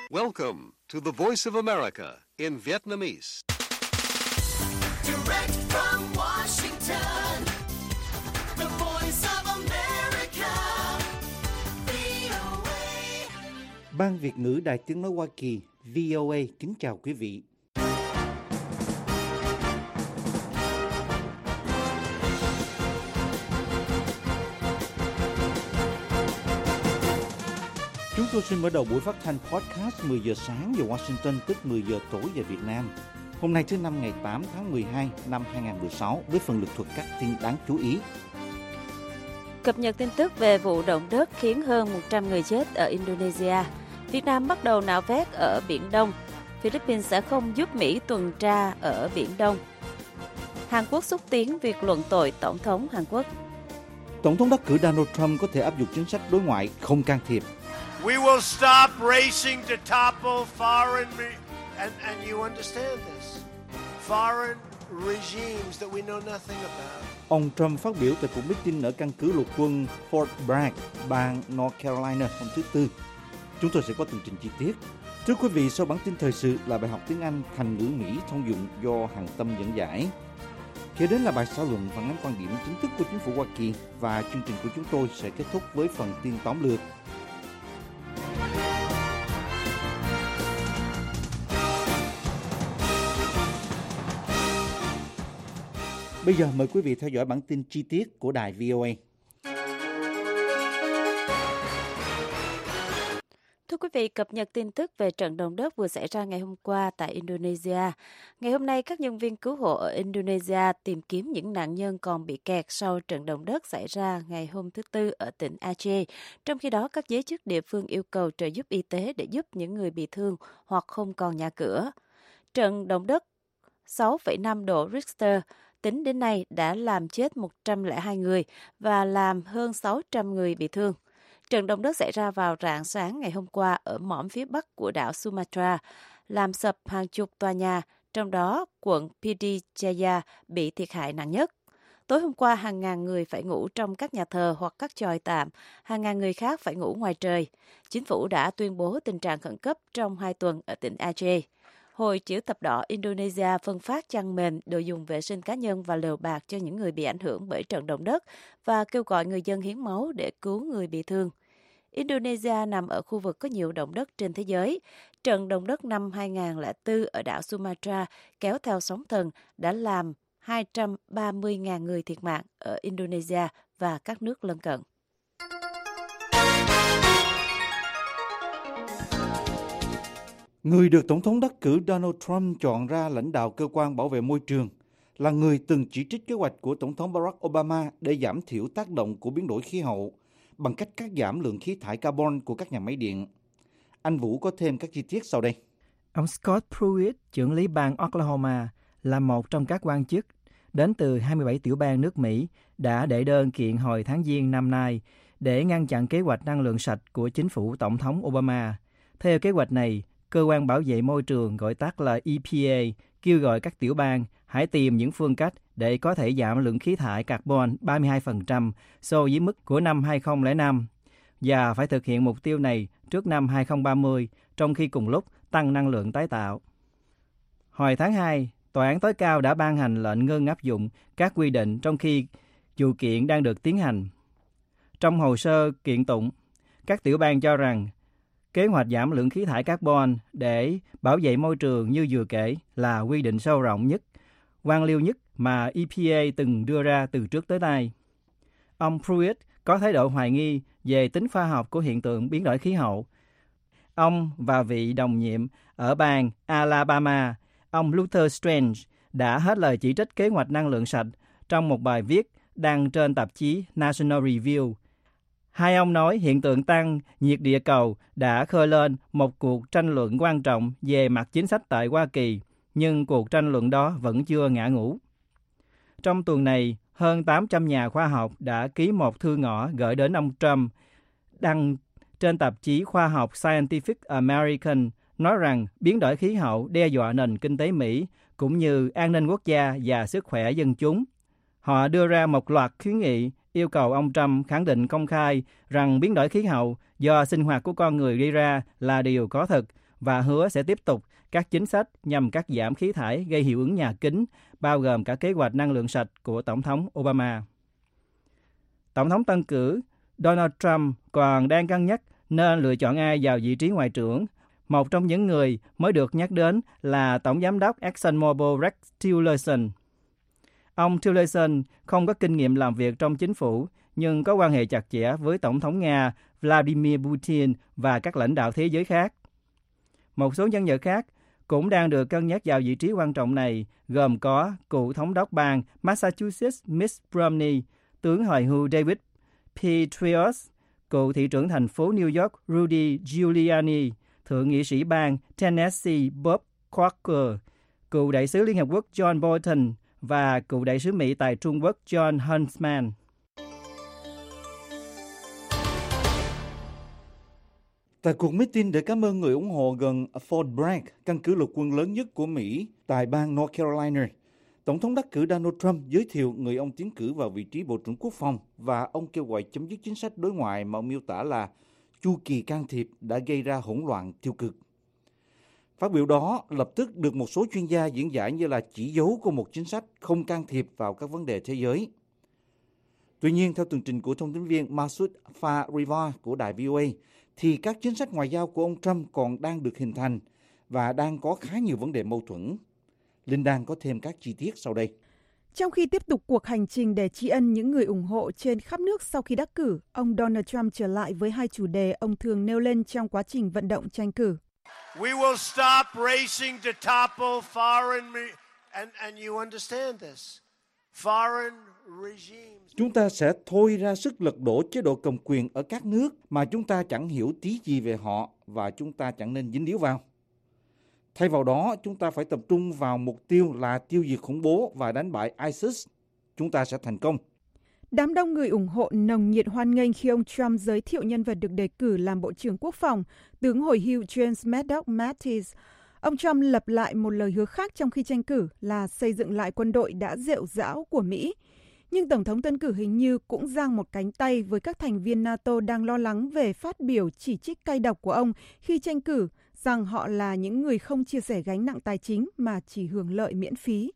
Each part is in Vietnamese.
Welcome to the Voice of America in Vietnamese. Direct from Washington, the Voice of America, VOA. Ban Việt ngữ Đài Tiếng nói Hoa Kỳ, VOA kính chào quý vị. Chúng tôi xin mở đầu buổi phát thanh podcast 10 giờ sáng giờ Washington, tức 10 giờ tối giờ Việt Nam. Hôm nay thứ Năm ngày 8 tháng 12 năm 2016 với phần lược thuật các tin đáng chú ý. Cập nhật tin tức về vụ động đất khiến hơn 100 người chết ở Indonesia. Việt Nam bắt đầu nạo vét ở Biển Đông. Philippines sẽ không giúp Mỹ tuần tra ở Biển Đông. Hàn Quốc xúc tiến việc luận tội Tổng thống Hàn Quốc. Tổng thống đắc cử Donald Trump có thể áp dụng chính sách đối ngoại không can thiệp. We will stop racing to topple foreign and you understand this. Foreign regimes that we know nothing about. Ông Trump phát biểu tại cuộc meeting ở căn cứ lục quân Fort Bragg, bang North Carolina hôm thứ Tư. Chúng tôi sẽ có tường trình chi tiết. Thưa quý vị, sau bản tin thời sự là bài học tiếng Anh thành ngữ Mỹ thông dụng do Hằng Tâm dẫn giải. Kế đến là bài xã luận phản ánh quan điểm chính thức của chính phủ Hoa Kỳ và chương trình của chúng tôi sẽ kết thúc với phần tin tóm lược. Bây giờ mời quý vị theo dõi bản tin chi tiết của đài VOA. Thưa quý vị, cập nhật tin tức về trận động đất vừa xảy ra ngày hôm qua tại Indonesia. Ngày hôm nay, các nhân viên cứu hộ ở Indonesia tìm kiếm những nạn nhân còn bị kẹt sau trận động đất xảy ra ngày hôm thứ Tư ở tỉnh Aceh. Trong khi đó, các giới chức địa phương yêu cầu trợ giúp y tế để giúp những người bị thương hoặc không còn nhà cửa. Trận động đất 6,5 độ Richter tính đến nay đã làm chết 102 người và làm hơn 600 người bị thương. Trận động đất xảy ra vào rạng sáng ngày hôm qua ở mỏm phía bắc của đảo Sumatra, làm sập hàng chục tòa nhà, trong đó quận PD Jaya bị thiệt hại nặng nhất. Tối hôm qua, hàng ngàn người phải ngủ trong các nhà thờ hoặc các chòi tạm, hàng ngàn người khác phải ngủ ngoài trời. Chính phủ đã tuyên bố tình trạng khẩn cấp trong 2 tuần ở tỉnh Aceh. Hội Chữ thập đỏ Indonesia phân phát chăn mền, đồ dùng vệ sinh cá nhân và lều bạc cho những người bị ảnh hưởng bởi trận động đất và kêu gọi người dân hiến máu để cứu người bị thương. Indonesia nằm ở khu vực có nhiều động đất trên thế giới. Trận động đất năm 2004 ở đảo Sumatra kéo theo sóng thần đã làm 230.000 người thiệt mạng ở Indonesia và các nước lân cận. Người được Tổng thống đắc cử Donald Trump chọn ra lãnh đạo cơ quan bảo vệ môi trường là người từng chỉ trích kế hoạch của Tổng thống Barack Obama để giảm thiểu tác động của biến đổi khí hậu bằng cách cắt giảm lượng khí thải carbon của các nhà máy điện. Anh Vũ có thêm các chi tiết sau đây. Ông Scott Pruitt, trưởng lý bang Oklahoma, là một trong các quan chức đến từ 27 tiểu bang nước Mỹ đã đệ đơn kiện hồi tháng Giêng năm nay để ngăn chặn kế hoạch năng lượng sạch của chính phủ Tổng thống Obama. Theo kế hoạch này, Cơ quan Bảo vệ Môi trường gọi tắt là EPA kêu gọi các tiểu bang hãy tìm những phương cách để có thể giảm lượng khí thải carbon 32% so với mức của năm 2005 và phải thực hiện mục tiêu này trước năm 2030, trong khi cùng lúc tăng năng lượng tái tạo. Hồi tháng 2, Tòa án tối cao đã ban hành lệnh ngưng áp dụng các quy định trong khi vụ kiện đang được tiến hành. Trong hồ sơ kiện tụng, các tiểu bang cho rằng kế hoạch giảm lượng khí thải carbon để bảo vệ môi trường như vừa kể là quy định sâu rộng nhất, quan liêu nhất mà EPA từng đưa ra từ trước tới nay. Ông Pruitt có thái độ hoài nghi về tính khoa học của hiện tượng biến đổi khí hậu. Ông và vị đồng nhiệm ở bang Alabama, ông Luther Strange, đã hết lời chỉ trích kế hoạch năng lượng sạch trong một bài viết đăng trên tạp chí National Review. Hai ông nói hiện tượng tăng nhiệt địa cầu đã khơi lên một cuộc tranh luận quan trọng về mặt chính sách tại Hoa Kỳ, nhưng cuộc tranh luận đó vẫn chưa ngã ngũ. Trong tuần này, hơn 800 nhà khoa học đã ký một thư ngỏ gửi đến ông Trump, đăng trên tạp chí khoa học Scientific American, nói rằng biến đổi khí hậu đe dọa nền kinh tế Mỹ, cũng như an ninh quốc gia và sức khỏe dân chúng. Họ đưa ra một loạt khuyến nghị yêu cầu ông Trump khẳng định công khai rằng biến đổi khí hậu do sinh hoạt của con người gây ra là điều có thật và hứa sẽ tiếp tục các chính sách nhằm cắt giảm khí thải gây hiệu ứng nhà kính, bao gồm cả kế hoạch năng lượng sạch của Tổng thống Obama. Tổng thống tân cử Donald Trump còn đang cân nhắc nên lựa chọn ai vào vị trí ngoại trưởng. Một trong những người mới được nhắc đến là Tổng giám đốc ExxonMobil Rex Tillerson. Ông Tillerson không có kinh nghiệm làm việc trong chính phủ, nhưng có quan hệ chặt chẽ với Tổng thống Nga Vladimir Putin và các lãnh đạo thế giới khác. Một số nhân vật khác cũng đang được cân nhắc vào vị trí quan trọng này, gồm có cựu thống đốc bang Massachusetts Mitt Romney, tướng hồi hưu David Petraeus, cựu thị trưởng thành phố New York Rudy Giuliani, thượng nghị sĩ bang Tennessee Bob Corker, cựu đại sứ Liên Hợp Quốc John Bolton và cựu đại sứ Mỹ tại Trung Quốc John Huntsman. Tại cuộc meeting để cảm ơn người ủng hộ gần Fort Bragg, căn cứ lục quân lớn nhất của Mỹ tại bang North Carolina, Tổng thống đắc cử Donald Trump giới thiệu người ông tiến cử vào vị trí Bộ trưởng Quốc phòng và ông kêu gọi chấm dứt chính sách đối ngoại mà ông miêu tả là chu kỳ can thiệp đã gây ra hỗn loạn tiêu cực. Phát biểu đó lập tức được một số chuyên gia diễn giải như là chỉ dấu của một chính sách không can thiệp vào các vấn đề thế giới. Tuy nhiên, theo tường trình của thông tin viên Masood Farivar của đài VOA, thì các chính sách ngoại giao của ông Trump còn đang được hình thành và đang có khá nhiều vấn đề mâu thuẫn. Linh Đan có thêm các chi tiết sau đây. Trong khi tiếp tục cuộc hành trình để tri ân những người ủng hộ trên khắp nước sau khi đắc cử, ông Donald Trump trở lại với hai chủ đề ông thường nêu lên trong quá trình vận động tranh cử. We will stop racing to topple foreign and you understand this. Foreign regimes. Chúng ta sẽ thôi ra sức lật đổ chế độ cầm quyền ở các nước mà chúng ta chẳng hiểu tí gì về họ và chúng ta chẳng nên dính líu vào. Thay vào đó, chúng ta phải tập trung vào mục tiêu là tiêu diệt khủng bố và đánh bại ISIS. Chúng ta sẽ thành công. Đám đông người ủng hộ nồng nhiệt hoan nghênh khi ông Trump giới thiệu nhân vật được đề cử làm Bộ trưởng Quốc phòng, tướng hồi hưu James Maddox Mattis. Ông Trump lặp lại một lời hứa khác trong khi tranh cử là xây dựng lại quân đội đã rệu rão của Mỹ. Nhưng Tổng thống tân cử hình như cũng giang một cánh tay với các thành viên NATO đang lo lắng về phát biểu chỉ trích cay độc của ông khi tranh cử, rằng họ là những người không chia sẻ gánh nặng tài chính mà chỉ hưởng lợi miễn phí.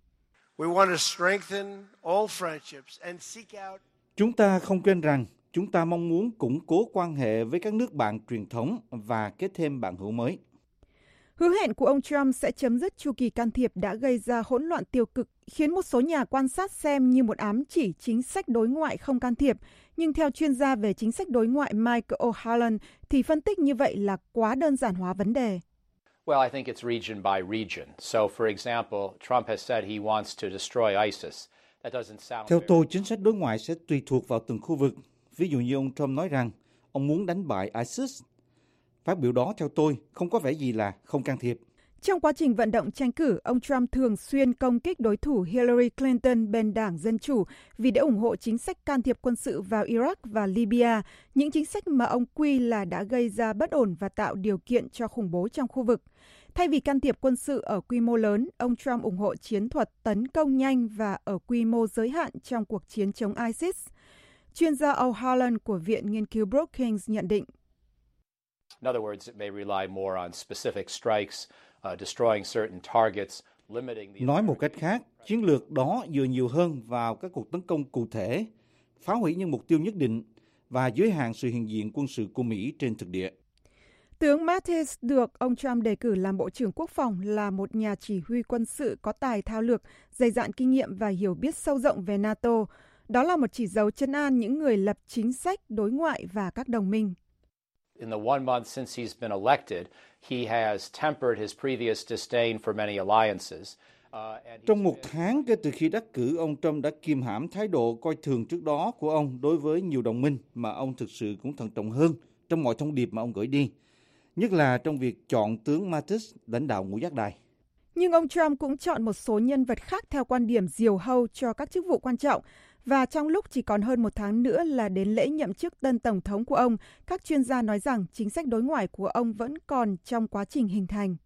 Chúng ta không quên rằng chúng ta mong muốn củng cố quan hệ với các nước bạn truyền thống và kết thêm bạn hữu mới. Hứa hẹn của ông Trump sẽ chấm dứt chu kỳ can thiệp đã gây ra hỗn loạn tiêu cực, khiến một số nhà quan sát xem như một ám chỉ chính sách đối ngoại không can thiệp. Nhưng theo chuyên gia về chính sách đối ngoại Michael O'Halloran thì phân tích như vậy là quá đơn giản hóa vấn đề. Well, I think it's region by region. So, for example, Trump has said he wants to destroy ISIS. That doesn't sound Theo tôi, chính sách đối ngoại sẽ tùy thuộc vào từng khu vực. Ví dụ như ông Trump nói rằng ông muốn đánh bại ISIS. Phát biểu đó theo tôi không có vẻ gì là không can thiệp. Trong quá trình vận động tranh cử, ông Trump thường xuyên công kích đối thủ Hillary Clinton bên Đảng Dân Chủ vì đã ủng hộ chính sách can thiệp quân sự vào Iraq và Libya, những chính sách mà ông quy là đã gây ra bất ổn và tạo điều kiện cho khủng bố trong khu vực. Thay vì can thiệp quân sự ở quy mô lớn, ông Trump ủng hộ chiến thuật tấn công nhanh và ở quy mô giới hạn trong cuộc chiến chống ISIS. Chuyên gia O'Halloran của Viện Nghiên cứu Brookings nhận định. In other words, it may rely more on specific strikes, destroying certain targets, limiting the... Nói một cách khác, chiến lược đó dựa nhiều hơn vào các cuộc tấn công cụ thể, phá hủy những mục tiêu nhất định và giới hạn sự hiện diện quân sự của Mỹ trên thực địa. Tướng Mattis được ông Trump đề cử làm Bộ trưởng Quốc phòng là một nhà chỉ huy quân sự có tài thao lược, dày dạn kinh nghiệm và hiểu biết sâu rộng về NATO. Đó là một chỉ dấu trấn an những người lập chính sách đối ngoại và các đồng minh. In the 1 month since he's been elected, he has tempered his previous disdain for many alliances. Trong một tháng kể từ khi đắc cử, ông Trump đã kiềm hãm thái độ coi thường trước đó của ông đối với nhiều đồng minh mà ông thực sự cũng thận trọng hơn trong mọi thông điệp mà ông gửi đi, nhất là trong việc chọn tướng Mattis lãnh đạo ngũ giác đài. Nhưng ông Trump cũng chọn một số nhân vật khác theo quan điểm diều hâu cho các chức vụ quan trọng. Và trong lúc chỉ còn hơn một tháng nữa là đến lễ nhậm chức tân tổng thống của ông, các chuyên gia nói rằng chính sách đối ngoại của ông vẫn còn trong quá trình hình thành.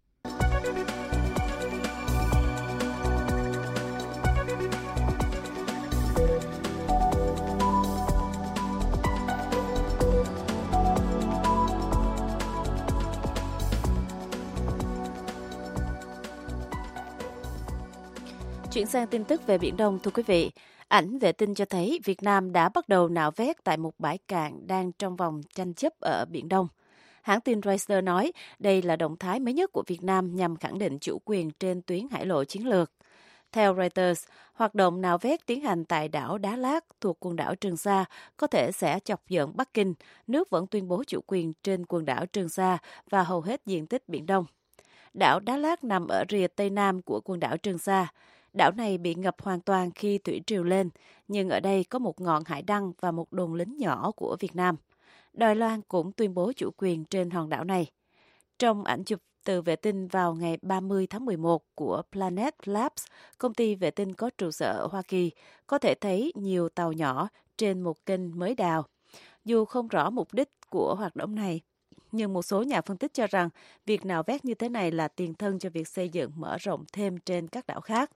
Chuyển sang tin tức về Biển Đông, thưa quý vị. Ảnh vệ tinh cho thấy Việt Nam đã bắt đầu nạo vét tại một bãi cạn đang trong vòng tranh chấp ở Biển Đông. Hãng tin Reuters nói đây là động thái mới nhất của Việt Nam nhằm khẳng định chủ quyền trên tuyến hải lộ chiến lược. Theo Reuters, hoạt động nạo vét tiến hành tại đảo Đá Lát thuộc quần đảo Trường Sa có thể sẽ chọc giận Bắc Kinh, nước vẫn tuyên bố chủ quyền trên quần đảo Trường Sa và hầu hết diện tích Biển Đông. Đảo Đá Lát nằm ở rìa Tây Nam của quần đảo Trường Sa. Đảo này bị ngập hoàn toàn khi thủy triều lên, nhưng ở đây có một ngọn hải đăng và một đồn lính nhỏ của Việt Nam. Đài Loan cũng tuyên bố chủ quyền trên hòn đảo này. Trong ảnh chụp từ vệ tinh vào ngày 30 tháng 11 của Planet Labs, công ty vệ tinh có trụ sở ở Hoa Kỳ, có thể thấy nhiều tàu nhỏ trên một kênh mới đào. Dù không rõ mục đích của hoạt động này, nhưng một số nhà phân tích cho rằng việc nạo vét như thế này là tiền thân cho việc xây dựng mở rộng thêm trên các đảo khác.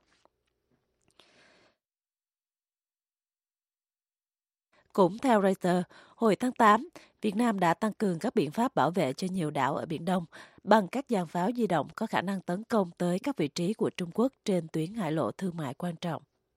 Cũng theo Reuters, hồi tháng 8, Việt Nam đã tăng cường các biện pháp bảo vệ cho nhiều đảo ở Biển Đông bằng các giàn pháo di động có khả năng tấn công tới các vị trí của Trung Quốc trên tuyến hải lộ thương mại quan trọng.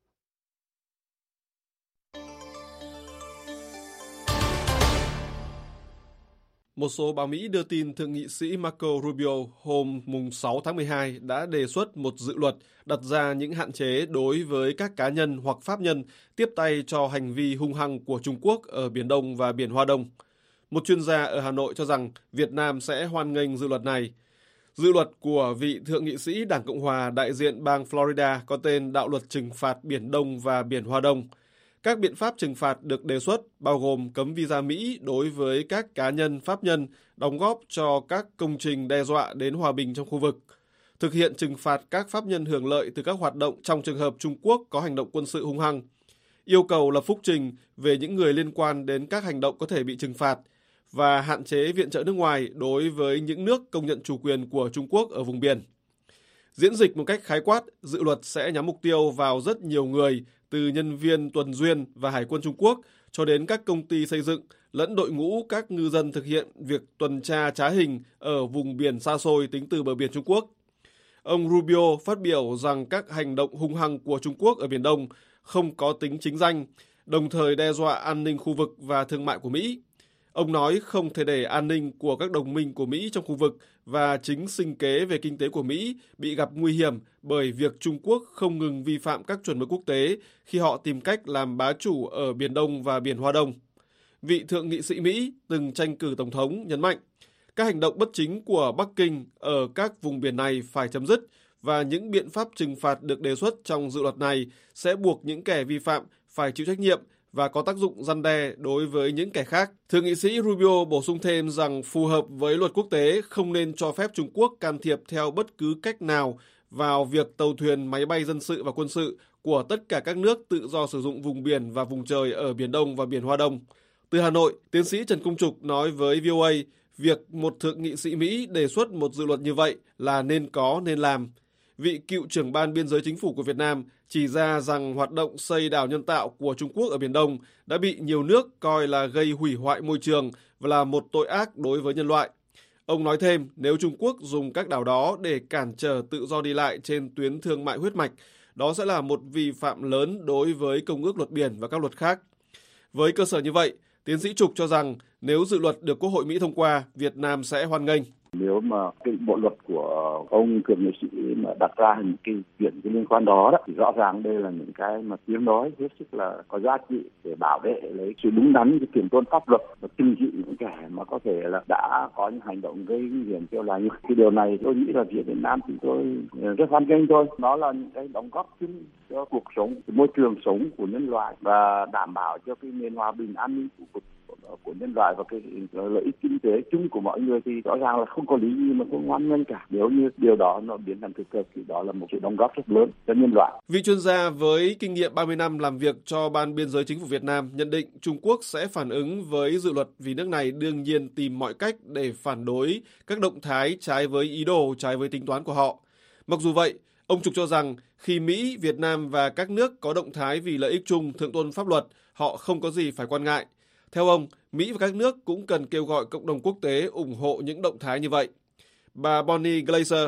Một số báo Mỹ đưa tin Thượng nghị sĩ Marco Rubio hôm 6 tháng 12 đã đề xuất một dự luật đặt ra những hạn chế đối với các cá nhân hoặc pháp nhân tiếp tay cho hành vi hung hăng của Trung Quốc ở Biển Đông và Biển Hoa Đông. Một chuyên gia ở Hà Nội cho rằng Việt Nam sẽ hoan nghênh dự luật này. Dự luật của vị Thượng nghị sĩ Đảng Cộng hòa đại diện bang Florida có tên Đạo luật trừng phạt Biển Đông và Biển Hoa Đông. Các biện pháp trừng phạt được đề xuất bao gồm cấm visa Mỹ đối với các cá nhân pháp nhân đóng góp cho các công trình đe dọa đến hòa bình trong khu vực, thực hiện trừng phạt các pháp nhân hưởng lợi từ các hoạt động trong trường hợp Trung Quốc có hành động quân sự hung hăng, yêu cầu lập phúc trình về những người liên quan đến các hành động có thể bị trừng phạt và hạn chế viện trợ nước ngoài đối với những nước công nhận chủ quyền của Trung Quốc ở vùng biển. Diễn dịch một cách khái quát, dự luật sẽ nhắm mục tiêu vào rất nhiều người, từ nhân viên tuần duyên và Hải quân Trung Quốc cho đến các công ty xây dựng lẫn đội ngũ các ngư dân thực hiện việc tuần tra trá hình ở vùng biển xa xôi tính từ bờ biển Trung Quốc. Ông Rubio phát biểu rằng các hành động hung hăng của Trung Quốc ở Biển Đông không có tính chính danh, đồng thời đe dọa an ninh khu vực và thương mại của Mỹ. Ông nói không thể để an ninh của các đồng minh của Mỹ trong khu vực và chính sinh kế về kinh tế của Mỹ bị gặp nguy hiểm bởi việc Trung Quốc không ngừng vi phạm các chuẩn mực quốc tế khi họ tìm cách làm bá chủ ở Biển Đông và Biển Hoa Đông. Vị thượng nghị sĩ Mỹ từng tranh cử tổng thống nhấn mạnh, các hành động bất chính của Bắc Kinh ở các vùng biển này phải chấm dứt và những biện pháp trừng phạt được đề xuất trong dự luật này sẽ buộc những kẻ vi phạm phải chịu trách nhiệm và có tác dụng răn đe đối với những kẻ khác. Thượng nghị sĩ Rubio bổ sung thêm rằng phù hợp với luật quốc tế không nên cho phép Trung Quốc can thiệp theo bất cứ cách nào vào việc tàu thuyền, máy bay dân sự và quân sự của tất cả các nước tự do sử dụng vùng biển và vùng trời ở Biển Đông và Biển Hoa Đông. Từ Hà Nội, tiến sĩ Trần Công Trục nói với VOA việc một thượng nghị sĩ Mỹ đề xuất một dự luật như vậy là nên có, nên làm. Vị cựu trưởng ban biên giới chính phủ của Việt Nam chỉ ra rằng hoạt động xây đảo nhân tạo của Trung Quốc ở Biển Đông đã bị nhiều nước coi là gây hủy hoại môi trường và là một tội ác đối với nhân loại. Ông nói thêm, nếu Trung Quốc dùng các đảo đó để cản trở tự do đi lại trên tuyến thương mại huyết mạch, đó sẽ là một vi phạm lớn đối với Công ước Luật Biển và các luật khác. Với cơ sở như vậy, tiến sĩ Trục cho rằng nếu dự luật được Quốc hội Mỹ thông qua, Việt Nam sẽ hoan nghênh. Nếu mà cái bộ luật của ông thượng nghị sĩ mà đặt ra những cái chuyện liên quan đó, thì rõ ràng đây là những cái mà tiếng nói hết sức là có giá trị để bảo vệ lấy sự đúng đắn, cái kiểm toán pháp luật và trừng trị những kẻ mà có thể là đã có những hành động gây nguy hiểm cho loài người. Cái điều này tôi nghĩ là phía Việt Nam chúng tôi rất hoan nghênh thôi. Nó là những cái đóng góp chung cho cuộc sống, môi trường sống của nhân loại và đảm bảo cho cái nền hòa bình an ninh của nhân loại và cái lợi ích kinh tế chung của mọi người, thì rõ ràng là không có lý gì mà không hoan nghênh cả. Nếu như điều đó nó biến thành thực thì đó là một sự đóng góp rất lớn cho nhân loại. Vị chuyên gia với kinh nghiệm 30 năm làm việc cho Ban Biên giới Chính phủ Việt Nam nhận định Trung Quốc sẽ phản ứng với dự luật vì nước này đương nhiên tìm mọi cách để phản đối các động thái trái với ý đồ, trái với tính toán của họ. Mặc dù vậy, ông Trục cho rằng khi Mỹ, Việt Nam và các nước có động thái vì lợi ích chung, thượng tôn pháp luật, họ không có gì phải quan ngại. Theo ông, Mỹ và các nước cũng cần kêu gọi cộng đồng quốc tế ủng hộ những động thái như vậy. Bà Bonnie Glaser,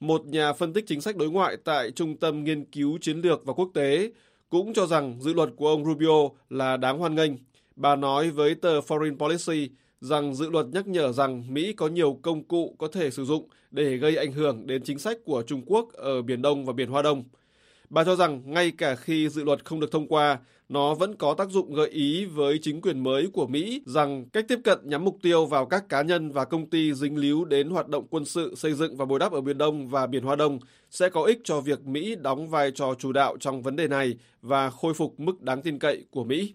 một nhà phân tích chính sách đối ngoại tại Trung tâm Nghiên cứu Chiến lược và Quốc tế, cũng cho rằng dự luật của ông Rubio là đáng hoan nghênh. Bà nói với tờ Foreign Policy rằng dự luật nhắc nhở rằng Mỹ có nhiều công cụ có thể sử dụng để gây ảnh hưởng đến chính sách của Trung Quốc ở Biển Đông và Biển Hoa Đông. Bà cho rằng ngay cả khi dự luật không được thông qua, nó vẫn có tác dụng gợi ý với chính quyền mới của Mỹ rằng cách tiếp cận nhắm mục tiêu vào các cá nhân và công ty dính líu đến hoạt động quân sự, xây dựng và bồi đắp ở Biển Đông và Biển Hoa Đông sẽ có ích cho việc Mỹ đóng vai trò chủ đạo trong vấn đề này và khôi phục mức đáng tin cậy của Mỹ.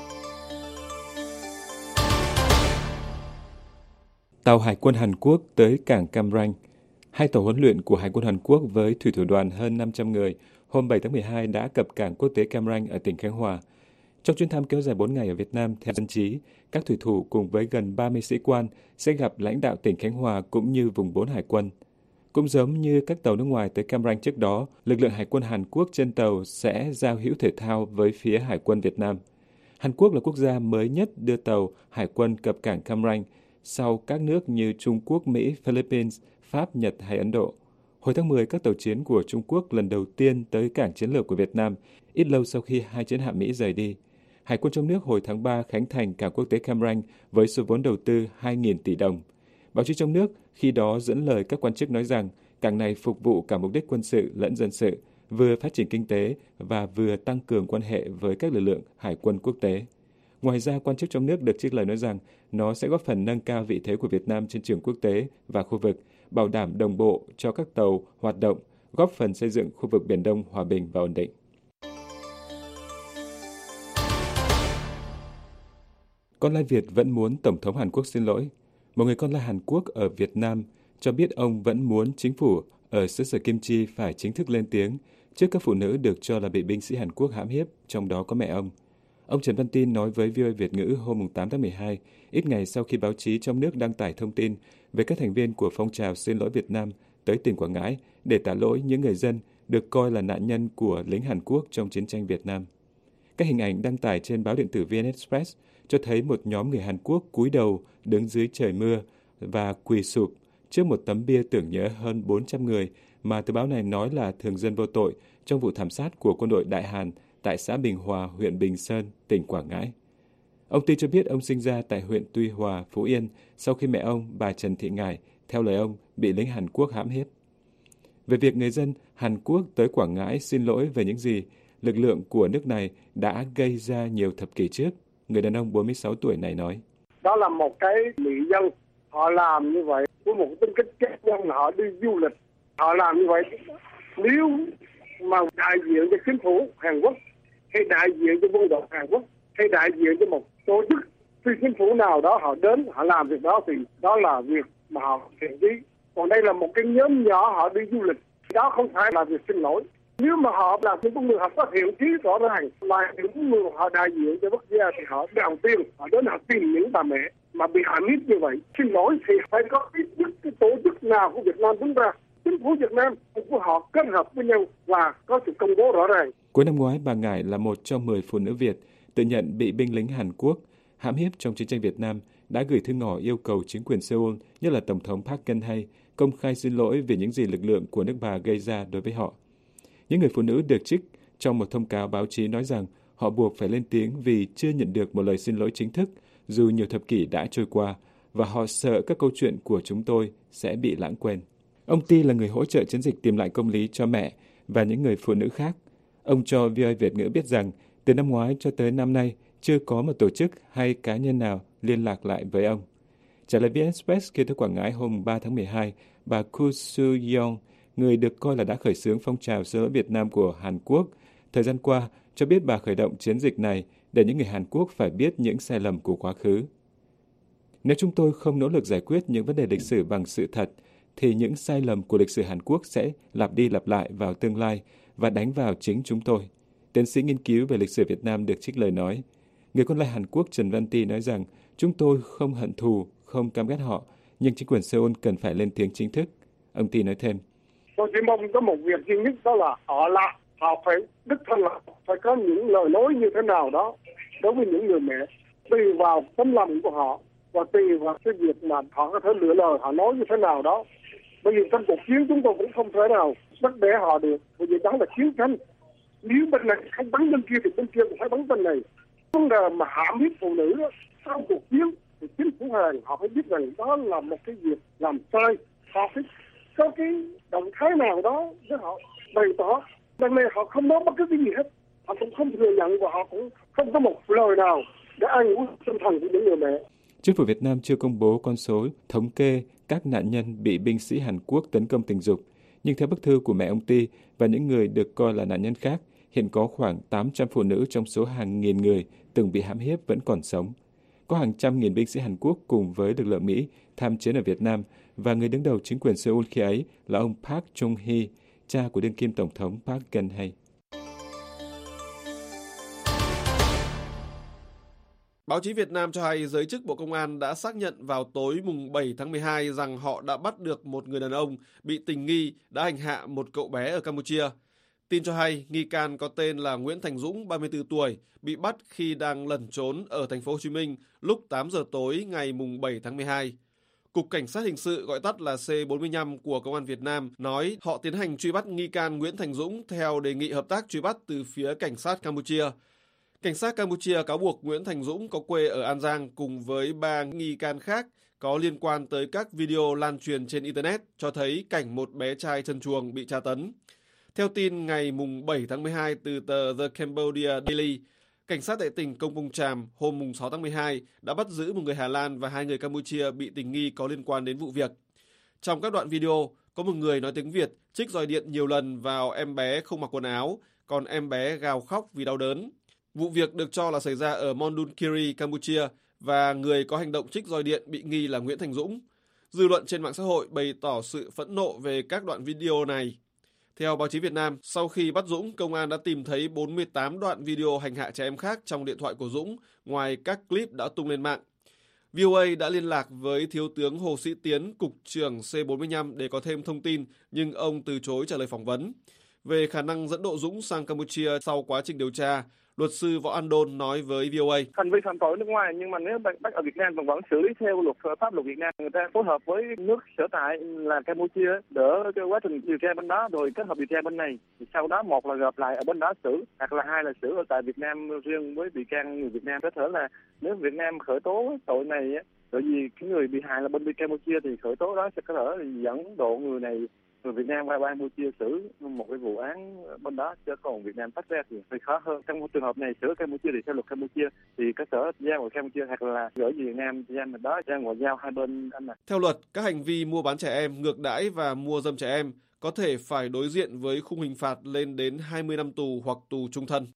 Tàu Hải quân Hàn Quốc tới cảng Cam Ranh. Hai tàu huấn luyện của Hải quân Hàn Quốc với thủy thủ đoàn hơn 500 người hôm 7 tháng 12 đã cập cảng quốc tế Cam Ranh ở tỉnh Khánh Hòa. Trong chuyến thăm kéo dài 4 ngày ở Việt Nam, theo dân trí, các thủy thủ cùng với gần 30 sĩ quan sẽ gặp lãnh đạo tỉnh Khánh Hòa cũng như vùng 4 hải quân. Cũng giống như các tàu nước ngoài tới Cam Ranh trước đó, lực lượng Hải quân Hàn Quốc trên tàu sẽ giao hữu thể thao với phía Hải quân Việt Nam. Hàn Quốc là quốc gia mới nhất đưa tàu Hải quân cập cảng Cam Ranh sau các nước như Trung Quốc, Mỹ, Philippines, Pháp, Nhật hay Ấn Độ. Hồi tháng 10, các tàu chiến của Trung Quốc lần đầu tiên tới cảng chiến lược của Việt Nam, ít lâu sau khi hai chiến hạm Mỹ rời đi. Hải quân trong nước hồi tháng 3 khánh thành cảng quốc tế Cam Ranh với số vốn đầu tư 2.000 tỷ đồng. Báo chí trong nước khi đó dẫn lời các quan chức nói rằng cảng này phục vụ cả mục đích quân sự lẫn dân sự, vừa phát triển kinh tế và vừa tăng cường quan hệ với các lực lượng hải quân quốc tế. Ngoài ra, quan chức trong nước được trích lời nói rằng nó sẽ góp phần nâng cao vị thế của Việt Nam trên trường quốc tế và khu vực, bảo đảm đồng bộ cho các tàu hoạt động, góp phần xây dựng khu vực Biển Đông hòa bình và ổn định. Con lai Việt vẫn muốn Tổng thống Hàn Quốc xin lỗi. Một người con lai Hàn Quốc ở Việt Nam cho biết ông vẫn muốn chính phủ ở xứ sở Kim Chi phải chính thức lên tiếng trước các phụ nữ được cho là bị binh sĩ Hàn Quốc hãm hiếp, trong đó có mẹ ông. Ông Trần Văn Tin nói với VOA Việt ngữ hôm 8 tháng 12, ít ngày sau khi báo chí trong nước đăng tải thông tin về các thành viên của phong trào Xin lỗi Việt Nam tới tỉnh Quảng Ngãi để tạ lỗi những người dân được coi là nạn nhân của lính Hàn Quốc trong chiến tranh Việt Nam. Các hình ảnh đăng tải trên báo điện tử VN Express cho thấy một nhóm người Hàn Quốc cúi đầu đứng dưới trời mưa và quỳ sụp trước một tấm bia tưởng nhớ hơn 400 người mà tờ báo này nói là thường dân vô tội trong vụ thảm sát của quân đội Đại Hàn tại xã Bình Hòa, huyện Bình Sơn, tỉnh Quảng Ngãi. Ông Ty cho biết ông sinh ra tại huyện Tuy Hòa, Phú Yên sau khi mẹ ông, bà Trần Thị Ngải, theo lời ông, bị lính Hàn Quốc hãm hiếp. Về việc người dân Hàn Quốc tới Quảng Ngãi xin lỗi về những gì lực lượng của nước này đã gây ra nhiều thập kỷ trước, người đàn ông 46 tuổi này nói. Đó là một cái mỹ dân, họ làm như vậy với một tính cách cá nhân, họ đi du lịch, họ làm như vậy. Nếu mà đại diện cho chính phủ Hàn Quốc, hay đại diện cho quân đội Hàn Quốc, hay đại diện cho một tổ chức phi chính phủ nào đó họ đến, họ làm việc đó thì đó là việc mà họ thiện chí. Còn đây là một cái nhóm nhỏ họ đi du lịch, đó không phải là việc xin lỗi. Nếu mà họ là những người họ có thiện chí rõ ràng, là những người họ đại diện cho quốc gia thì họ đầu tiên họ đến họ tìm những bà mẹ mà bị hãm hiếp như vậy. Xin lỗi thì phải có ít nhất cái tổ chức nào của Việt Nam đứng ra. Chính phủ Việt Nam của họ kết hợp với nhau và có sự công bố rõ ràng. Cuối năm ngoái, bà Ngải là một trong 10 phụ nữ Việt tự nhận bị binh lính Hàn Quốc hãm hiếp trong chiến tranh Việt Nam đã gửi thư ngỏ yêu cầu chính quyền Seoul, nhất là Tổng thống Park Geun-hye, công khai xin lỗi về những gì lực lượng của nước bà gây ra đối với họ. Những người phụ nữ được trích trong một thông cáo báo chí nói rằng họ buộc phải lên tiếng vì chưa nhận được một lời xin lỗi chính thức dù nhiều thập kỷ đã trôi qua và họ sợ các câu chuyện của chúng tôi sẽ bị lãng quên. Ông Ty là người hỗ trợ chiến dịch tìm lại công lý cho mẹ và những người phụ nữ khác. Ông cho VOA Việt ngữ biết rằng từ năm ngoái cho tới năm nay chưa có một tổ chức hay cá nhân nào liên lạc lại với ông. Trả lời VN Express khi tới Quảng Ngãi hôm 3 tháng 12, bà Koo Soo-young, người được coi là đã khởi xướng phong trào xin lỗi Việt Nam của Hàn Quốc, thời gian qua cho biết bà khởi động chiến dịch này để những người Hàn Quốc phải biết những sai lầm của quá khứ. Nếu chúng tôi không nỗ lực giải quyết những vấn đề lịch sử bằng sự thật, thì những sai lầm của lịch sử Hàn Quốc sẽ lặp đi lặp lại vào tương lai và đánh vào chính chúng tôi. Tiến sĩ nghiên cứu về lịch sử Việt Nam được trích lời nói. Người con lai Hàn Quốc Trần Văn Ty nói rằng chúng tôi không hận thù, không căm ghét họ, nhưng chính quyền Seoul cần phải lên tiếng chính thức. Ông Ty nói thêm. Tôi chỉ mong có một việc duy nhất, đó là họ phải đích thân là phải có những lời nói như thế nào đó đối với những người mẹ, tùy vào tấm lòng của họ và tùy vào cái việc mà họ có thể lựa lời họ nói như thế nào đó Bởi vì trong cuộc chiến chúng tôi cũng không thể nào bắt bẻ họ được, bởi vì đó là chiến tranh. Nếu bên này không bắn bên kia thì bên kia cũng phải bắn bên này. Vấn đề mà hãm hiếp phụ nữ sau cuộc chiến thì chính phủ Hàn họ phải biết rằng đó là một cái việc làm sai. Họ phải có cái động thái nào đó để họ bày tỏ. Đằng này họ không nói bất cứ cái gì hết. Họ cũng không thừa nhận và họ cũng không có một lời nào để an ủi tinh thần của những người mẹ. Chính phủ Việt Nam chưa công bố con số thống kê các nạn nhân bị binh sĩ Hàn Quốc tấn công tình dục. Nhưng theo bức thư của mẹ ông Ty và những người được coi là nạn nhân khác, hiện có khoảng 800 phụ nữ trong số hàng nghìn người từng bị hãm hiếp vẫn còn sống. Có hàng trăm nghìn binh sĩ Hàn Quốc cùng với lực lượng Mỹ tham chiến ở Việt Nam và người đứng đầu chính quyền Seoul khi ấy là ông Park Chung-hee, cha của đương kim Tổng thống Park Geun-hye. Báo chí Việt Nam cho hay giới chức Bộ Công an đã xác nhận vào tối mùng 7 tháng 12 rằng họ đã bắt được một người đàn ông bị tình nghi đã hành hạ một cậu bé ở Campuchia. Tin cho hay nghi can có tên là Nguyễn Thành Dũng, 34 tuổi, bị bắt khi đang lẩn trốn ở thành phố Hồ Chí Minh lúc 8 giờ tối ngày mùng 7 tháng 12. Cục Cảnh sát Hình sự gọi tắt là C45 của Công an Việt Nam nói họ tiến hành truy bắt nghi can Nguyễn Thành Dũng theo đề nghị hợp tác truy bắt từ phía cảnh sát Campuchia. Cảnh sát Campuchia cáo buộc Nguyễn Thành Dũng có quê ở An Giang cùng với 3 nghi can khác có liên quan tới các video lan truyền trên Internet cho thấy cảnh một bé trai trần truồng bị tra tấn. Theo tin ngày mùng 7 tháng 12 từ tờ The Cambodia Daily, cảnh sát tại tỉnh Công Pông Chàm hôm mùng 6 tháng 12 đã bắt giữ một người Hà Lan và 2 người Campuchia bị tình nghi có liên quan đến vụ việc. Trong các đoạn video, có một người nói tiếng Việt trích roi điện nhiều lần vào em bé không mặc quần áo, còn em bé gào khóc vì đau đớn. Vụ việc được cho là xảy ra ở Mondunkiri, Campuchia và người có hành động trích roi điện bị nghi là Nguyễn Thành Dũng. Dư luận trên mạng xã hội bày tỏ sự phẫn nộ về các đoạn video này. Theo báo chí Việt Nam, sau khi bắt Dũng, công an đã tìm thấy 48 đoạn video hành hạ trẻ em khác trong điện thoại của Dũng, ngoài các clip đã tung lên mạng. VOA đã liên lạc với Thiếu tướng Hồ Sĩ Tiến, Cục trưởng C45 để có thêm thông tin, nhưng ông từ chối trả lời phỏng vấn. Về khả năng dẫn độ Dũng sang Campuchia sau quá trình điều tra, luật sư Võ An Đôn nói với VOA. Hành vi phạm tội nước ngoài nhưng mà nếu bắt ở Việt Nam vẫn xử lý theo pháp luật Việt Nam, người ta phối hợp với nước sở tại là Campuchia đỡ cái quá trình điều tra bên đó rồi kết hợp điều tra bên này. Thì sau đó một là gặp lại ở bên đó xử, hoặc là hai là xử ở tại Việt Nam riêng với bị can người Việt Nam. Có thể là nếu Việt Nam khởi tố tội này, bởi vì cái người bị hại là bên Campuchia thì khởi tố đó sẽ có thể dẫn độ người này. Người Việt Nam qua Campuchia xử một cái vụ án bên đó, chứ còn Việt Nam tách ra thì hơi khó hơn. Trong trường hợp này xử Campuchia thì theo luật Campuchia thì có sở giao ở Campuchia hoặc là gửi về Việt Nam ra mà đó ra ngoại giao hai bên anh ạ. Theo luật, các hành vi mua bán trẻ em, ngược đãi và mua dâm trẻ em có thể phải đối diện với khung hình phạt lên đến 20 năm tù hoặc tù chung thân.